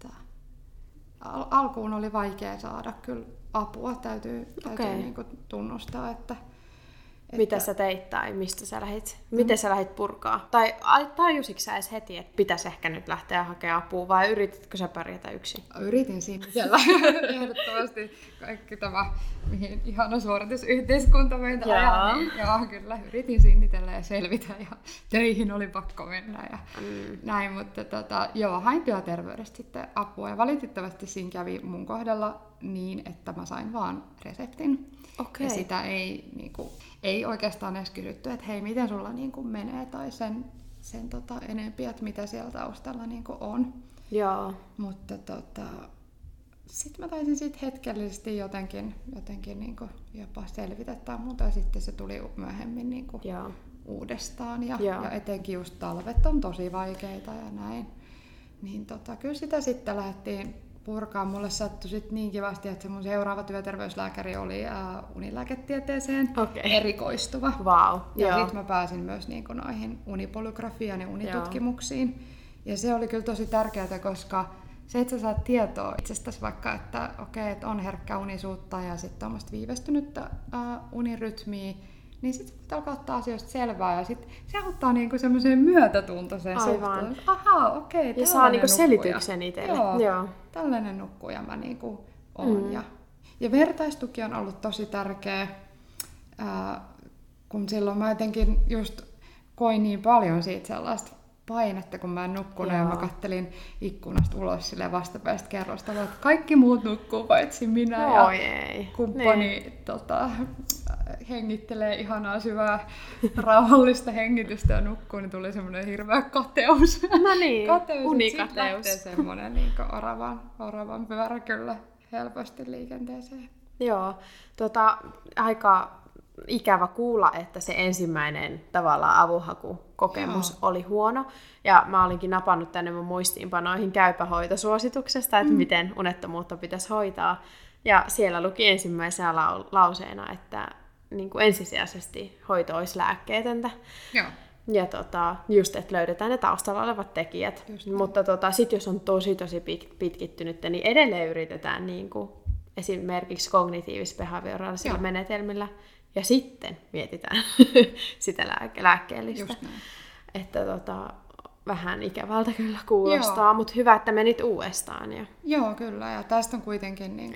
alkuun oli vaikea saada kyllä apua, täytyy niin kuin tunnustaa, että Mitä sä teit tai mistä sä lähit? Miten sä lähit purkaa? Tai tajusitko sä edes heti, että pitäisi ehkä nyt lähteä hakemaan apua vai yrititkö sä pärjätä yksin? Yritin sinnitellä ehdottomasti kaikki tämä, mihin ihana suoritusyhteiskunta meitä ajaa. Niin, joo, kyllä yritin sinnitellä ja selvitä ja töihin oli pakko mennä ja näin. Mutta hain työterveydestä sitten apua ja valitettavasti siinä kävi mun kohdalla niin, että mä sain vaan reseptin. Okay. Ja sitä ei oikeastaan edes kysytty, että hei, miten sulla menee tai sen enempi, että mitä siellä taustalla on. Joo. Mutta sitten mä taisin siitä hetkellisesti jotenkin jopa selvitä tai muuta, ja sitten se tuli myöhemmin uudestaan. Ja etenkin just talvet on tosi vaikeita ja näin. Niin kyllä sitä sitten lähdettiin purkaa. Mulle sattui sitten niin kivasti, että se mun seuraava työterveyslääkäri oli unilääketieteeseen erikoistuva. Wow. Ja sitten mä pääsin myös noihin unipolygrafian ja unitutkimuksiin. Ja se oli kyllä tosi tärkeää, koska se, että sä saat tietoa itsestäsi vaikka, että että on herkkä unisuutta ja sitten tuommoista viivästynyttä unirytmiä, niin sitten voit alkaa ottaa asioista selvää ja sitten se auttaa semmoiseen myötätuntoiseen suhteen. Ahaa, ja saa selityksen itselle. Joo, tällainen nukkuja mä oon. Ja vertaistuki on ollut tosi tärkeä, kun silloin mä jotenkin just koin niin paljon siitä sellaista painetta, kun mä en nukkunut ja mä kattelin ikkunasta ulos silleen vastapäistä kerrosta, että kaikki muut nukkuu paitsi minä ja kumppani hengittelee ihanaa syvää rauhallista hengitystä ja nukkuu, niin tuli semmoinen hirveä kateus. No niin, unikateus. Sitten lähtee semmoinen oravan pyörä kyllä helposti liikenteeseen. Joo, aika ikävä kuulla, että se ensimmäinen tavallaan avunhakukokemus oli huono. Ja mä olinkin napannut tänne mun muistiinpanoihin käypähoitosuosituksesta, että miten unettomuutta pitäisi hoitaa. Ja siellä luki ensimmäisenä lauseena, että ensisijaisesti hoito olisi lääkkeetöntä. Joo. Ja just, että löydetään ne taustalla olevat tekijät. Mutta sitten jos on tosi pitkittynyt, niin edelleen yritetään esimerkiksi kognitiivis-behavioraalisilla menetelmillä. Ja sitten mietitään sitä lääkkeellistä. Että vähän ikävältä kyllä kuulostaa, mutta hyvä, että menit uudestaan. Joo, kyllä. Ja tästä on kuitenkin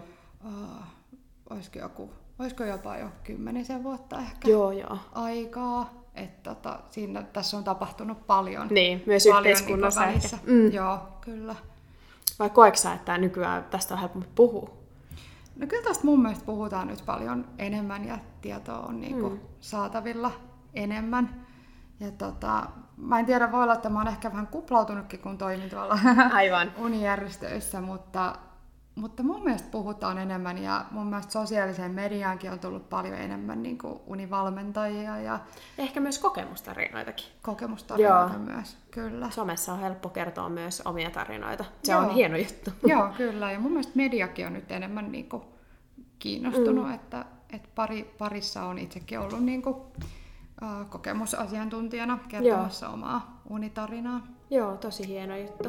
olisiko jopa jo 10 vuotta ehkä aikaa. Että tässä on tapahtunut paljon. Niin, myös yhteiskunnassa ehkä. Joo, kyllä. Vai koetko sä, että nykyään tästä on helpompi puhua? No kyllä tästä mun mielestä puhutaan nyt paljon enemmän ja tietoa on saatavilla enemmän. Ja mä en tiedä, voi olla, että mä oon ehkä vähän kuplautunutkin, kun toimin tuolla unijärjestöissä, mutta mun mielestä puhutaan enemmän ja mun mielestä sosiaaliseen mediaankin on tullut paljon enemmän univalmentajia. Ja ehkä myös kokemustarinoitakin. Kokemustarinoita myös, kyllä. Somessa on helppo kertoa myös omia tarinoita. Se on hieno juttu. Joo, kyllä. Ja mun mielestä mediakin on nyt enemmän kiinnostunut, että parissa on itsekin ollut kokemusasiantuntijana kertomassa omaa unitarinaa. Joo, tosi hieno juttu.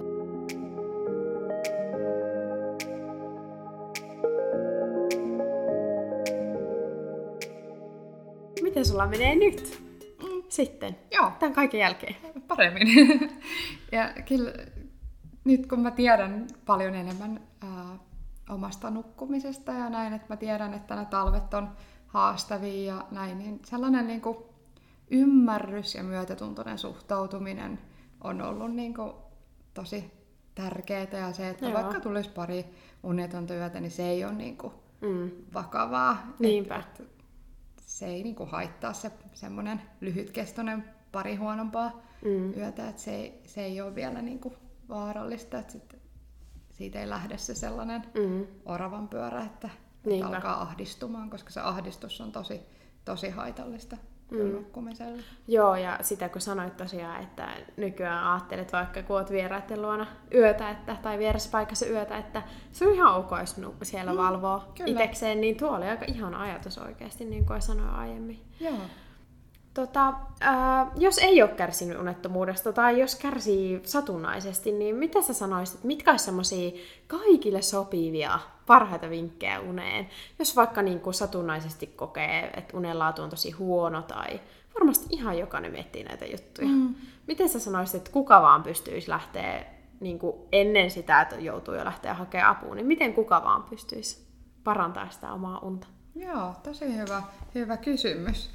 Miten sulla menee nyt? Sitten? Joo. Tämän kaiken jälkeen? Paremmin. Ja kyllä nyt kun mä tiedän paljon enemmän omasta nukkumisesta ja näin, että mä tiedän, että nämä talvet on haastavia ja näin, niin sellainen ymmärrys ja myötätuntoinen suhtautuminen on ollut tosi tärkeää ja se, että vaikka tulisi pari unetonta yötä, niin se ei ole vakavaa. Niinpä. Se ei haittaa se semmoinen lyhytkestoinen pari huonompaa yötä, että se ei ole vielä vaarallista, että siitä ei lähde se sellainen oravan pyörä, että alkaa ahdistumaan, koska se ahdistus on tosi haitallista nukkumiselle. Joo, ja sitä kun sanoit tosiaan, että nykyään ajattelet vaikka kun oot vieraiden luona yötä, tai vieressä paikassa yötä, että se on ihan ok, jos siellä valvoo itsekseen, niin tuo oli aika ihana ajatus oikeasti, niin kuin sanoin aiemmin. Joo. Jos ei ole kärsinyt unettomuudesta tai jos kärsii satunnaisesti, niin mitä sä sanoisit, mitkä olisi semmosia kaikille sopivia parhaita vinkkejä uneen? Jos vaikka niin kuin satunnaisesti kokee, että unenlaatu on tosi huono tai varmasti ihan jokainen miettii näitä juttuja. Miten sä sanoisit, että kuka vaan pystyisi lähteä niin kuin ennen sitä, että joutuu jo lähteä hakemaan apua, niin miten kuka vaan pystyisi parantamaan sitä omaa unta? Joo, tosi hyvä kysymys.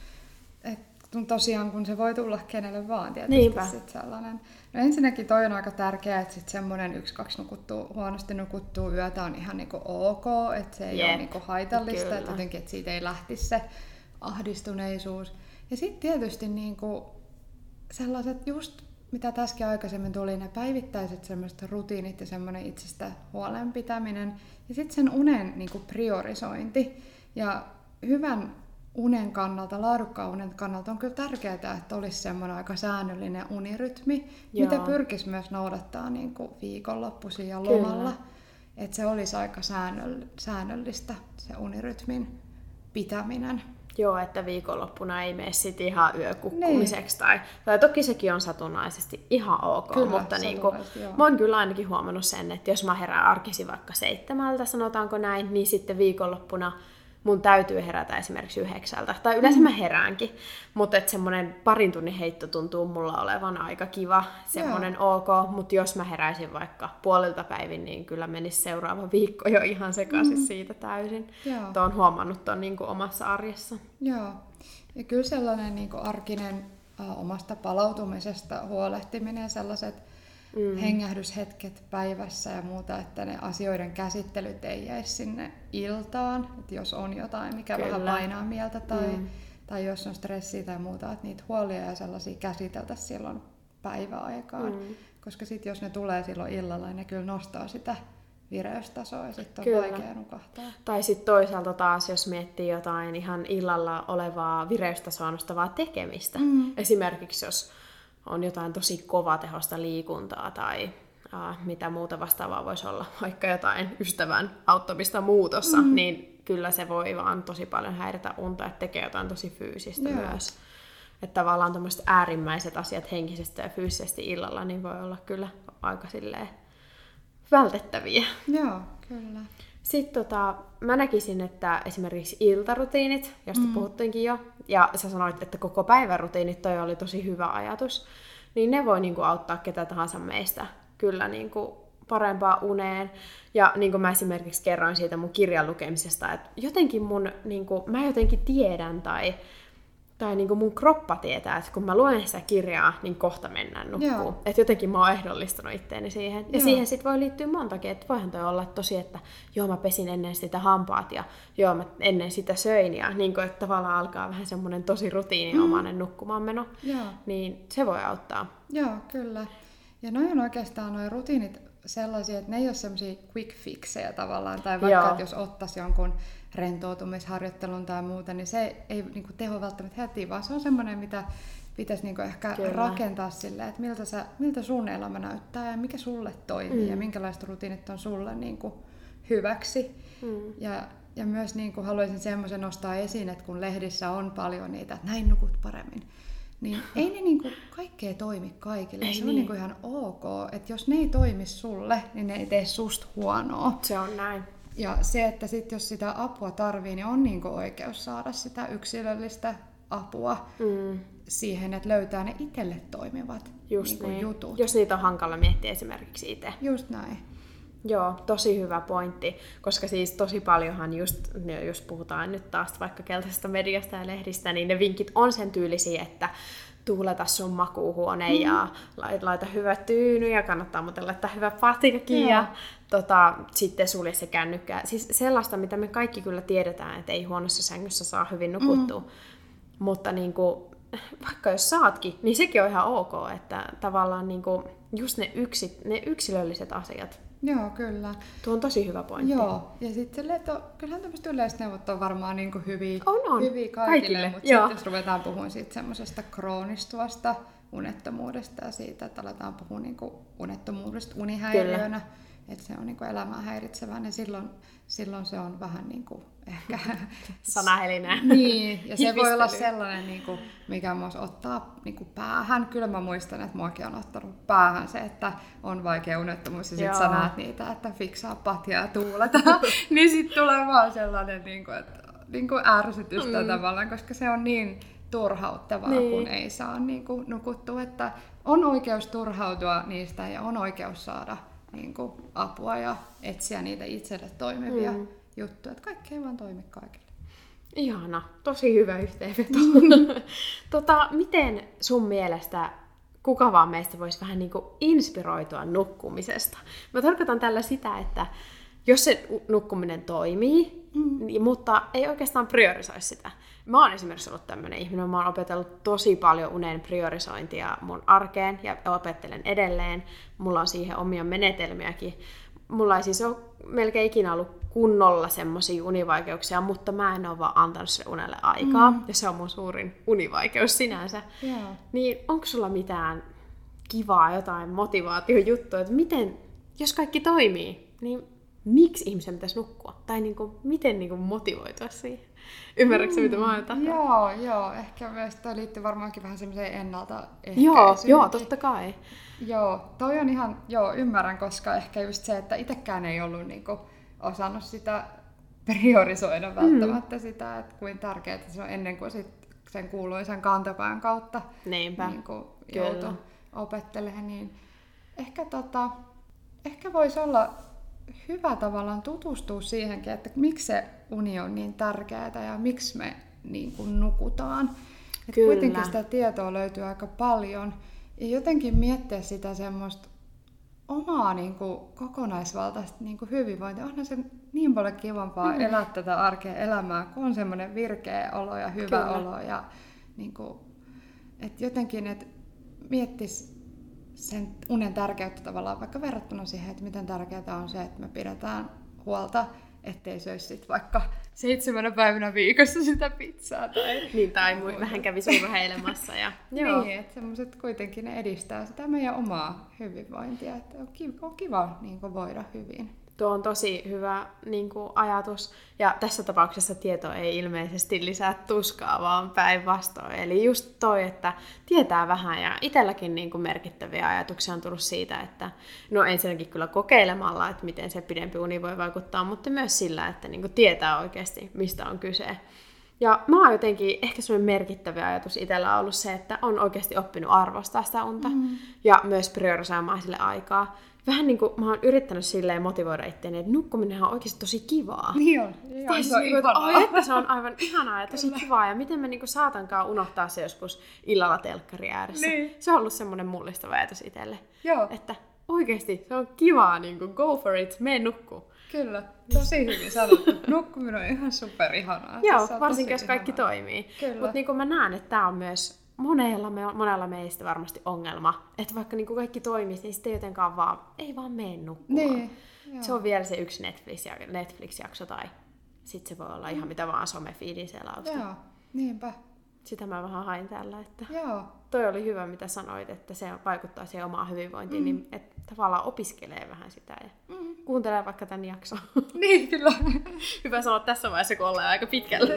Tosiaan, kun se voi tulla kenelle vaan, tietysti sit sellainen. No ensinnäkin toi on aika tärkeää, että sit semmoinen 1-2 huonosti nukuttuu yötä on ihan niinku ok, että se ei ole niinku haitallista, että jotenkin, että siitä ei lähtisi se ahdistuneisuus. Ja sitten tietysti niinku sellaiset just, mitä tässäkin aikaisemmin tuli, ne päivittäiset semmoiset rutiinit ja semmoinen itsestä huolen pitäminen. Ja sitten sen unen niinku priorisointi. Ja hyvän unen kannalta, laadukkaan unen kannalta on kyllä tärkeää, että olisi semmoinen aika säännöllinen unirytmi, mitä pyrkisi myös noudattaa niin kuin viikonloppuisin ja lomalla. Että se olisi aika säännöllistä, se unirytmin pitäminen. Joo, että viikonloppuna ei mene sitten ihan yökukkumiseksi. Tai toki sekin on satunnaisesti ihan ok, kyllä, mutta mä oon kyllä ainakin huomannut sen, että jos mä herään arkisin vaikka 7, sanotaanko näin, niin sitten viikonloppuna mun täytyy herätä esimerkiksi 9. Tai yleensä mä heräänkin, mutta semmoinen parin tunnin heitto tuntuu mulla olevan aika kiva, semmoinen ok, mutta jos mä heräisin vaikka 5 päivin, niin kyllä menisi seuraava viikko jo ihan sekaisin siitä täysin. Oon huomannut ton niin kuin omassa arjessa. Joo, ja kyllä sellainen niin kuin arkinen omasta palautumisesta huolehtiminen, sellaiset hengähdyshetket päivässä ja muuta, että ne asioiden käsittelyt ei jäisi sinne iltaan, että jos on jotain, mikä vähän painaa mieltä tai jos on stressiä tai muuta, että niitä huolia ja sellaisia käsiteltäisiin silloin päiväaikaan, koska sitten jos ne tulee silloin illalla, niin ne kyllä nostaa sitä vireystasoa ja sitten on vaikea nukahtaa. Tai sitten toisaalta taas, jos miettii jotain ihan illalla olevaa vireystasoa nostavaa tekemistä, esimerkiksi jos on jotain tosi kovatehosta liikuntaa tai mitä muuta vastaavaa voisi olla, vaikka jotain ystävän auttamista muutossa, niin kyllä se voi vaan tosi paljon häiritä unta, että tekee jotain tosi fyysistä myös. Että tavallaan tämmöiset äärimmäiset asiat henkisesti ja fyysisesti illalla niin voi olla kyllä aika silleen vältettäviä. Joo, kyllä. Sitten mä näkisin, että esimerkiksi iltarutiinit, josta puhuttiinkin jo, ja sä sanoit, että koko päivän rutiinit, toi oli tosi hyvä ajatus, niin ne voi niinku auttaa ketä tahansa meistä kyllä niinku parempaa uneen. Ja niin kuin mä esimerkiksi kerroin siitä mun kirjan lukemisesta, että jotenkin mä jotenkin tiedän tai niin kuin mun kroppa tietää, että kun mä luen sitä kirjaa, niin kohta mennään nukkuun. Että jotenkin mä oon ehdollistanut itteeni siihen. Ja siihen sit voi liittyä montakin, että voihan toi olla tosi, että joo mä pesin ennen sitä hampaat ja joo mä ennen sitä söin. Ja niin kuin, että tavallaan alkaa vähän semmoinen tosi rutiininomainen nukkumaanmeno. Niin se voi auttaa. Joo, kyllä. Ja noi on oikeastaan noi rutiinit sellaisia, että ne ei ole semmoisia quick fixejä tavallaan. Tai vaikka, että jos ottaisi jonkun rentoutumisharjoittelun tai muuta, niin se ei niin kuin teho välttämättä heti, vaan se on semmoinen, mitä pitäisi niin kuin ehkä rakentaa silleen, että miltä sun elämä näyttää ja mikä sulle toimii ja minkälaiset rutiinit on sulle niin kuin hyväksi. Ja myös niin kuin haluaisin semmoisen nostaa esiin, että kun lehdissä on paljon niitä, että näin nukut paremmin, niin ei ne niin kuin kaikkea toimi kaikille. Ei se on niin kuin ihan ok, että jos ne ei toimi sulle, niin ne ei tee susta huonoa. Se on näin. Ja se, että sit jos sitä apua tarvii, niin on niinku oikeus saada sitä yksilöllistä apua siihen, että löytää ne itselle toimivat jutut. Jos niitä on hankala miettiä esimerkiksi itse. Just näin. Joo, tosi hyvä pointti, koska siis tosi paljonhan just, jos puhutaan nyt taas vaikka keltaisesta mediasta ja lehdistä, niin ne vinkit on sen tyylisiä, että tuuleta sun makuuhuone ja laita hyvä tyyny ja kannattaa muuten laittaa hyvä patikakin ja sitten sulje se kännykkä. Siis sellaista, mitä me kaikki kyllä tiedetään, että ei huonossa sängyssä saa hyvin nukuttua. Mutta niinku, vaikka jos saatkin, niin sekin on ihan ok, että tavallaan niinku, just ne yksilölliset asiat. Joo, kyllä. Tuo on tosi hyvä pointti. Joo, ja sitten kyllähän tämmöiset yleisneuvot on varmaan hyviä on. kaikille, mutta sitten jos ruvetaan puhumaan siitä semmoisesta kroonistuvasta unettomuudesta ja siitä, että aletaan puhua niin kuin unettomuudesta unihäiriönä, että se on niin kuin elämää häiritsevää, niin silloin se on vähän niin kuin ehkä sanahelinää. Niin, ja se voi olla sellainen, niin kuin, mikä myös ottaa niin kuin päähän. Kyllä mä muistan, että muakin on ottanut päähän se, että on vaikea unettomuus ja sit sä näet niitä, että fiksaa patjaa tuuleta. Niin sit tulee vaan sellainen niin kuin ärsytystä tavallaan, koska se on niin turhauttavaa, kun ei saa niin kuin nukuttua. Että on oikeus turhautua niistä ja on oikeus saada niin kuin apua ja etsiä niitä itselle toimivia juttuja. Että kaikki ei vaan toimi kaikille. Ihana. Tosi hyvä yhteenveto. Miten sun mielestä kuka vaan meistä voisi vähän niin kuin inspiroitua nukkumisesta? Mä tarkoitan tällä sitä, että jos se nukkuminen toimii, mutta ei oikeastaan priorisoi sitä. Mä oon esimerkiksi ollut tämmönen ihminen, mä oon opetellut tosi paljon unen priorisointia mun arkeen ja opettelen edelleen. Mulla on siihen omia menetelmiäkin. Mulla ei siis ole melkein ikinä ollut kunnolla semmosia univaikeuksia, mutta mä en ole vaan antanut sille unelle aikaa. Ja se on mun suurin univaikeus sinänsä. Niin onko sulla mitään kivaa, jotain motivaatiojuttua, että miten, jos kaikki toimii, niin miksi ihmisen pitäisi nukkua? Tai niinku, miten niinku motivoitua siihen? Ymmärrätkö mitä mä ajattelen? Joo. Ehkä myös toi liittyy varmaankin vähän semmoiseen ennaltaehkäisyyn. Joo, totta kai. Joo, toi on ihan, ymmärrän, koska ehkä just se, että itsekään ei ollut niinku osannut sitä priorisoida välttämättä sitä, että kuinka tärkeää se on ennen kuin sit sen kuuluisan kantapään kautta niinku joutui opettelemaan. Niin ehkä voisi olla hyvä tavallaan tutustua siihenkin, että miksi se uni on niin tärkeää ja miksi me niin kuin nukutaan. Että kuitenkin sitä tietoa löytyy aika paljon. Ja jotenkin miettiä sitä semmoista omaa niin kuin kokonaisvaltaista niin kuin hyvinvointia. Onhan se niin paljon kivampaa elää tätä arkea elämää, kun on semmoinen virkeä olo ja hyvä olo. Ja, niin kuin, että jotenkin että miettisi sen unen tärkeyttä tavallaan vaikka verrattuna siihen, että miten tärkeää on se, että me pidetään huolta, ettei söisi sit vaikka 7 päivänä viikossa sitä pizzaa. Tai vähän kävisi urheilemassa. Niin, että semmoiset kuitenkin ne edistää sitä meidän omaa hyvinvointia, että on kiva niin kuin voida hyvin. Tuo on tosi hyvä niin kuin ajatus. Ja tässä tapauksessa tieto ei ilmeisesti lisää tuskaa, vaan päinvastoin. Eli just toi, että tietää vähän. Ja itselläkin niin kuin merkittäviä ajatuksia on tullut siitä, että no ensinnäkin kyllä kokeilemalla, että miten se pidempi uni voi vaikuttaa, mutta myös sillä, että niin kuin tietää oikeasti, mistä on kyse. Ja mä oon jotenkin, ehkä semmoinen merkittävä ajatus itsellä on ollut se, että on oikeasti oppinut arvostaa sitä unta ja myös priorisoimaan sille aikaa. Vähän niin kuin mä oon yrittänyt silleen motivoida itseäni, että nukkuminenhan on oikeasti tosi kivaa. Niin on. Se on ihanaa. Että se on aivan ihanaa ja tosi kivaa. Ja miten mä niin kuin saatankaan unohtaa se joskus illalla telkkari ääressä. Niin. Se on ollut semmoinen mullistava ajatus itselle. Joo. Että oikeasti se on kivaa, niin kuin go for it, mene nukkuu. Kyllä, tosi hyvin sanottu. Nukkuminen on ihan superihanaa. Joo, varsinkin jos kaikki toimii. Mutta niin kuin mä näen, että tämä on myös monella meistä varmasti ongelma, että vaikka niin kuin kaikki toimisi, niin sitten jotenkaan ei vaan mene nukkumaan. Niin, se on vielä se yksi Netflix-jakso tai sitten se voi olla ihan mitä vaan somefiidin selausta. Joo, niinpä. Sitä mä vähän hain tällä, että joo. Toi oli hyvä mitä sanoit, että se vaikuttaa siihen omaan hyvinvointiin, niin että tavallaan opiskelee vähän sitä ja kuuntelee vaikka tämän jakson. Niin, kyllä. Hyvä sanoa tässä vaiheessa, kun ollaan aika pitkällä.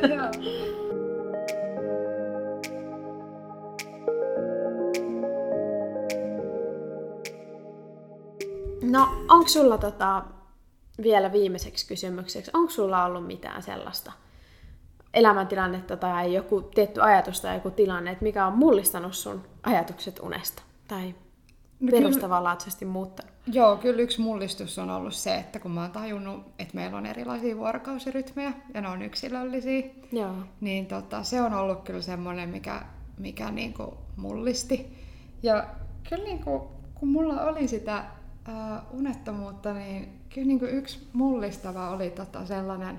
No, onko sulla vielä viimeiseksi kysymykseksi, onko sulla ollut mitään sellaista elämäntilannetta tai joku tietty ajatus tai joku tilanne, että mikä on mullistanut sun ajatukset unesta tai perustavanlaatuisesti muuttanut? Joo, kyllä yksi mullistus on ollut se, että kun mä oon tajunnut, että meillä on erilaisia vuorokausirytmejä ja ne on yksilöllisiä, joo. Niin se on ollut kyllä semmoinen, mikä niinku mullisti. Ja kyllä niinku, kun mulla oli sitä unettomuutta, niin kyllä niinku yksi mullistava oli sellainen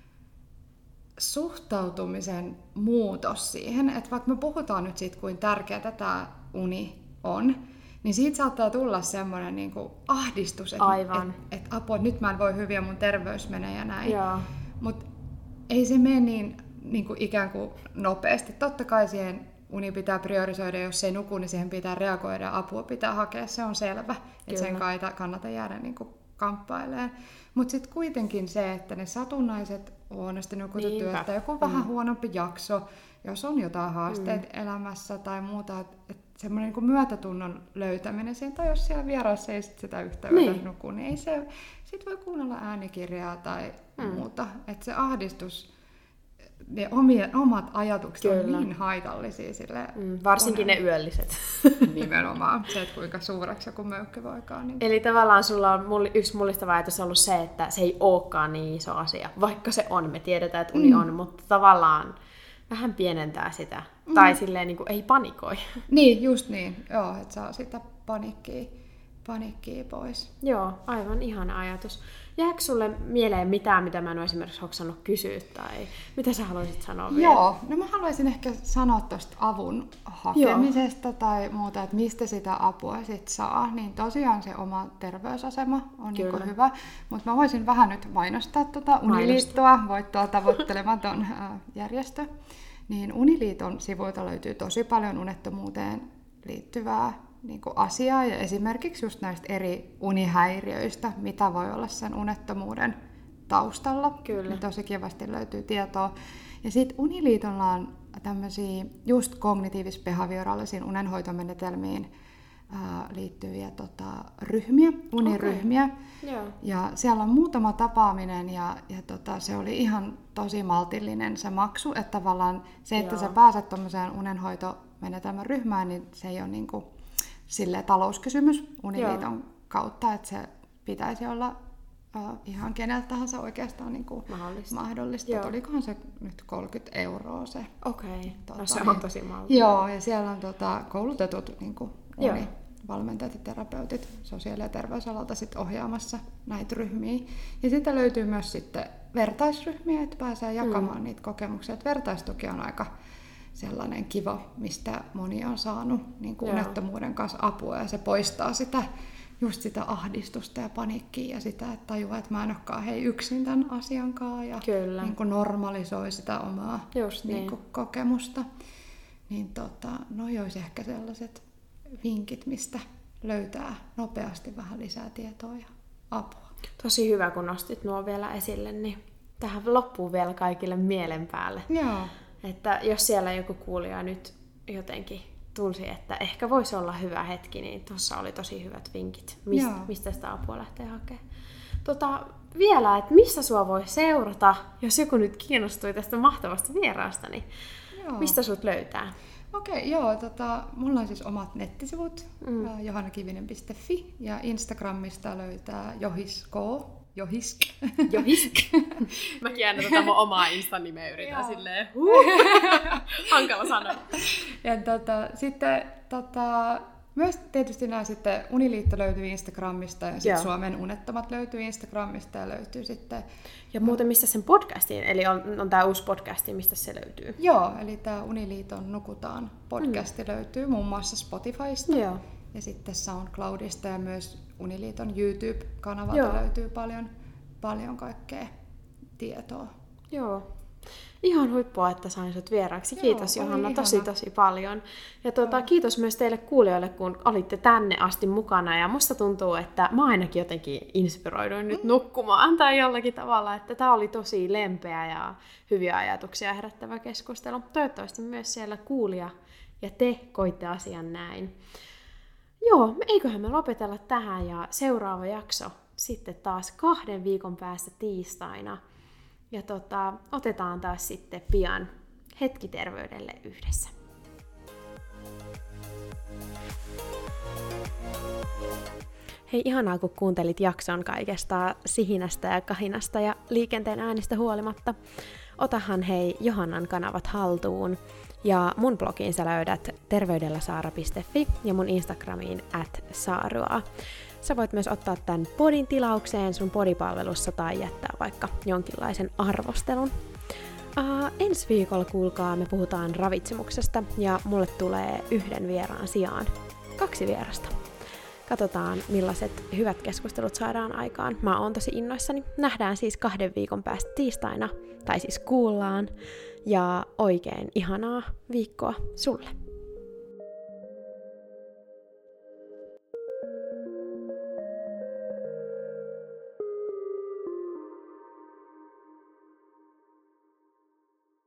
suhtautumisen muutos siihen, että vaikka me puhutaan nyt siitä, kuinka tärkeää tämä uni on, niin siitä saattaa tulla semmoinen niinku ahdistus, että apua, nyt mä en voi hyvin ja mun terveys menee ja näin. Mutta ei se mene niin kuin ikään kuin nopeasti. Totta kai siihen uni pitää priorisoida, jos ei nuku, niin siihen pitää reagoida, apua pitää hakea, se on selvä. Että sen kannata jäädä niin kuin kamppailemaan. Mutta sitten kuitenkin se, että ne satunnaiset huonosti nukutut työt tai joku vähän huonompi jakso, jos on jotain haasteita elämässä tai muuta, että semmoinen niin myötätunnon löytäminen siihen, tai jos siellä vierassa ei sit sitä yhtä yötä nuku, niin ei se, sit voi kuunnella äänikirjaa tai muuta. Että se ahdistus, ne omat ajatukset on niin haitallisia sille. Varsinkin ne yölliset. Nimenomaan. Se, että kuinka suureksi joku möykky voikaan. Niin. Eli tavallaan sulla on yksi mullistava ajatus ollut se, että se ei olekaan niin iso asia. Vaikka se on, me tiedetään, että uni on, mutta tavallaan vähän pienentää sitä. Tai silleen niin kuin ei panikoi. Niin, just niin. Joo, että saa sitä paniikkia pois. Joo, aivan ihana ajatus. Jääkö sulle mieleen mitään, mitä mä en ole esimerkiksi hoksannut kysyä, tai mitä sä haluaisit sanoa vielä? Joo, no mä haluaisin ehkä sanoa tuosta avun hakemisesta tai muuta, että mistä sitä apua sit saa. Niin tosiaan se oma terveysasema on niinku hyvä, mutta mä voisin vähän nyt mainostaa Uniliittoa, voittoa tavoittelematon järjestö. Niin Uniliiton sivuilta löytyy tosi paljon unettomuuteen liittyvää niin kuin asiaa ja esimerkiksi just näistä eri unihäiriöistä, mitä voi olla sen unettomuuden taustalla. Kyllä. Niin tosi kivasti löytyy tietoa. Ja sitten Uniliitolla on tämmöisiä just kognitiivis-behavioraalisiin unenhoitomenetelmiin liittyviä ryhmiä, uniryhmiä. Okay. Ja siellä on muutama tapaaminen ja se oli ihan tosi maltillinen se maksu, että tavallaan se, että sä pääset tuommoiseen unenhoitomenetelmän ryhmään, niin se ei ole niinku silleen talouskysymys Uniliiton kautta, että se pitäisi olla ihan keneltä tahansa oikeastaan niinku mahdollista. Olikohan se nyt 30 € se? Okei, no se on tosi maltillinen. Joo, ja siellä on koulutetut niinku valmentajat ja terapeutit sosiaali- ja terveysalalta sit ohjaamassa näitä ryhmiä. Ja sitten löytyy myös sitten vertaisryhmiä, että pääsee jakamaan niitä kokemuksia. Et vertaistuki on aika sellainen kiva, mistä moni on saanut niin kuin unettomuuden kanssa apua, ja se poistaa just sitä ahdistusta ja paniikkia ja sitä, että tajuaa, että mä en olekaan yksin tämän asiankaan ja niin kuin normalisoi sitä omaa niin kuin kokemusta. Niin noi olisi ehkä sellaiset vinkit, mistä löytää nopeasti vähän lisää tietoa ja apua. Tosi hyvä, kun nostit nuo vielä esille, niin tähän loppuu vielä kaikille mielen päälle. Joo. Että jos siellä joku kuulija nyt jotenkin tunsi, että ehkä voisi olla hyvä hetki, niin tuossa oli tosi hyvät vinkit, mistä sitä apua lähtee hakemaan. Vielä, että missä sua voi seurata, jos joku nyt kiinnostui tästä mahtavasta vieraasta, niin mistä sut löytää? Okei, mulla on siis omat nettisivut, johannakivinen.fi, ja Instagramista löytää Johisk. Mä käännän mun omaa Instan-nimeä, yritän silleen. Hankala sanoa. Ja sitten myös tietysti nämä sitten Uniliitto löytyy Instagramista ja sitten Suomen unettomat löytyy Instagramista ja löytyy sitten. Ja muuten mistä sen podcastiin, eli on tää uusi podcasti, mistä se löytyy? Joo, eli tää Uniliiton Nukutaan podcasti löytyy muun muassa Spotifysta ja sitten SoundCloudista ja myös Uniliiton YouTube-kanavalta löytyy paljon kaikkea tietoa. Joo. Ihan huippua, että sain sut vieraaksi. Kiitos Johanna tosi paljon. Ja kiitos myös teille kuulijoille, kun olitte tänne asti mukana. Ja musta tuntuu, että mä ainakin jotenkin inspiroiduin nyt nukkumaan tai jollakin tavalla. Että tää oli tosi lempeä ja hyviä ajatuksia herättävä keskustelu. Toivottavasti myös siellä kuulija ja te koitte asian näin. Joo, eiköhän me lopetella tähän ja seuraava jakso sitten taas 2 viikon päästä tiistaina. Ja otetaan taas sitten pian hetki terveydelle yhdessä. Hei, ihanaa kun kuuntelit jakson kaikesta sihinästä ja kahinasta ja liikenteen äänistä huolimatta. Otahan hei Johannan kanavat haltuun. Ja mun blogiin sä löydät terveydelläsaara.fi ja mun Instagramiin @saarua. Sä voit myös ottaa tämän podin tilaukseen sun podipalvelussa tai jättää vaikka jonkinlaisen arvostelun. Ensi viikolla kuulkaa me puhutaan ravitsemuksesta ja mulle tulee 1 vieraan sijaan 2 vierasta. Katsotaan millaiset hyvät keskustelut saadaan aikaan. Mä oon tosi innoissani. Nähdään siis 2 viikon päästä tiistaina, tai siis kuullaan. Ja oikein ihanaa viikkoa sulle.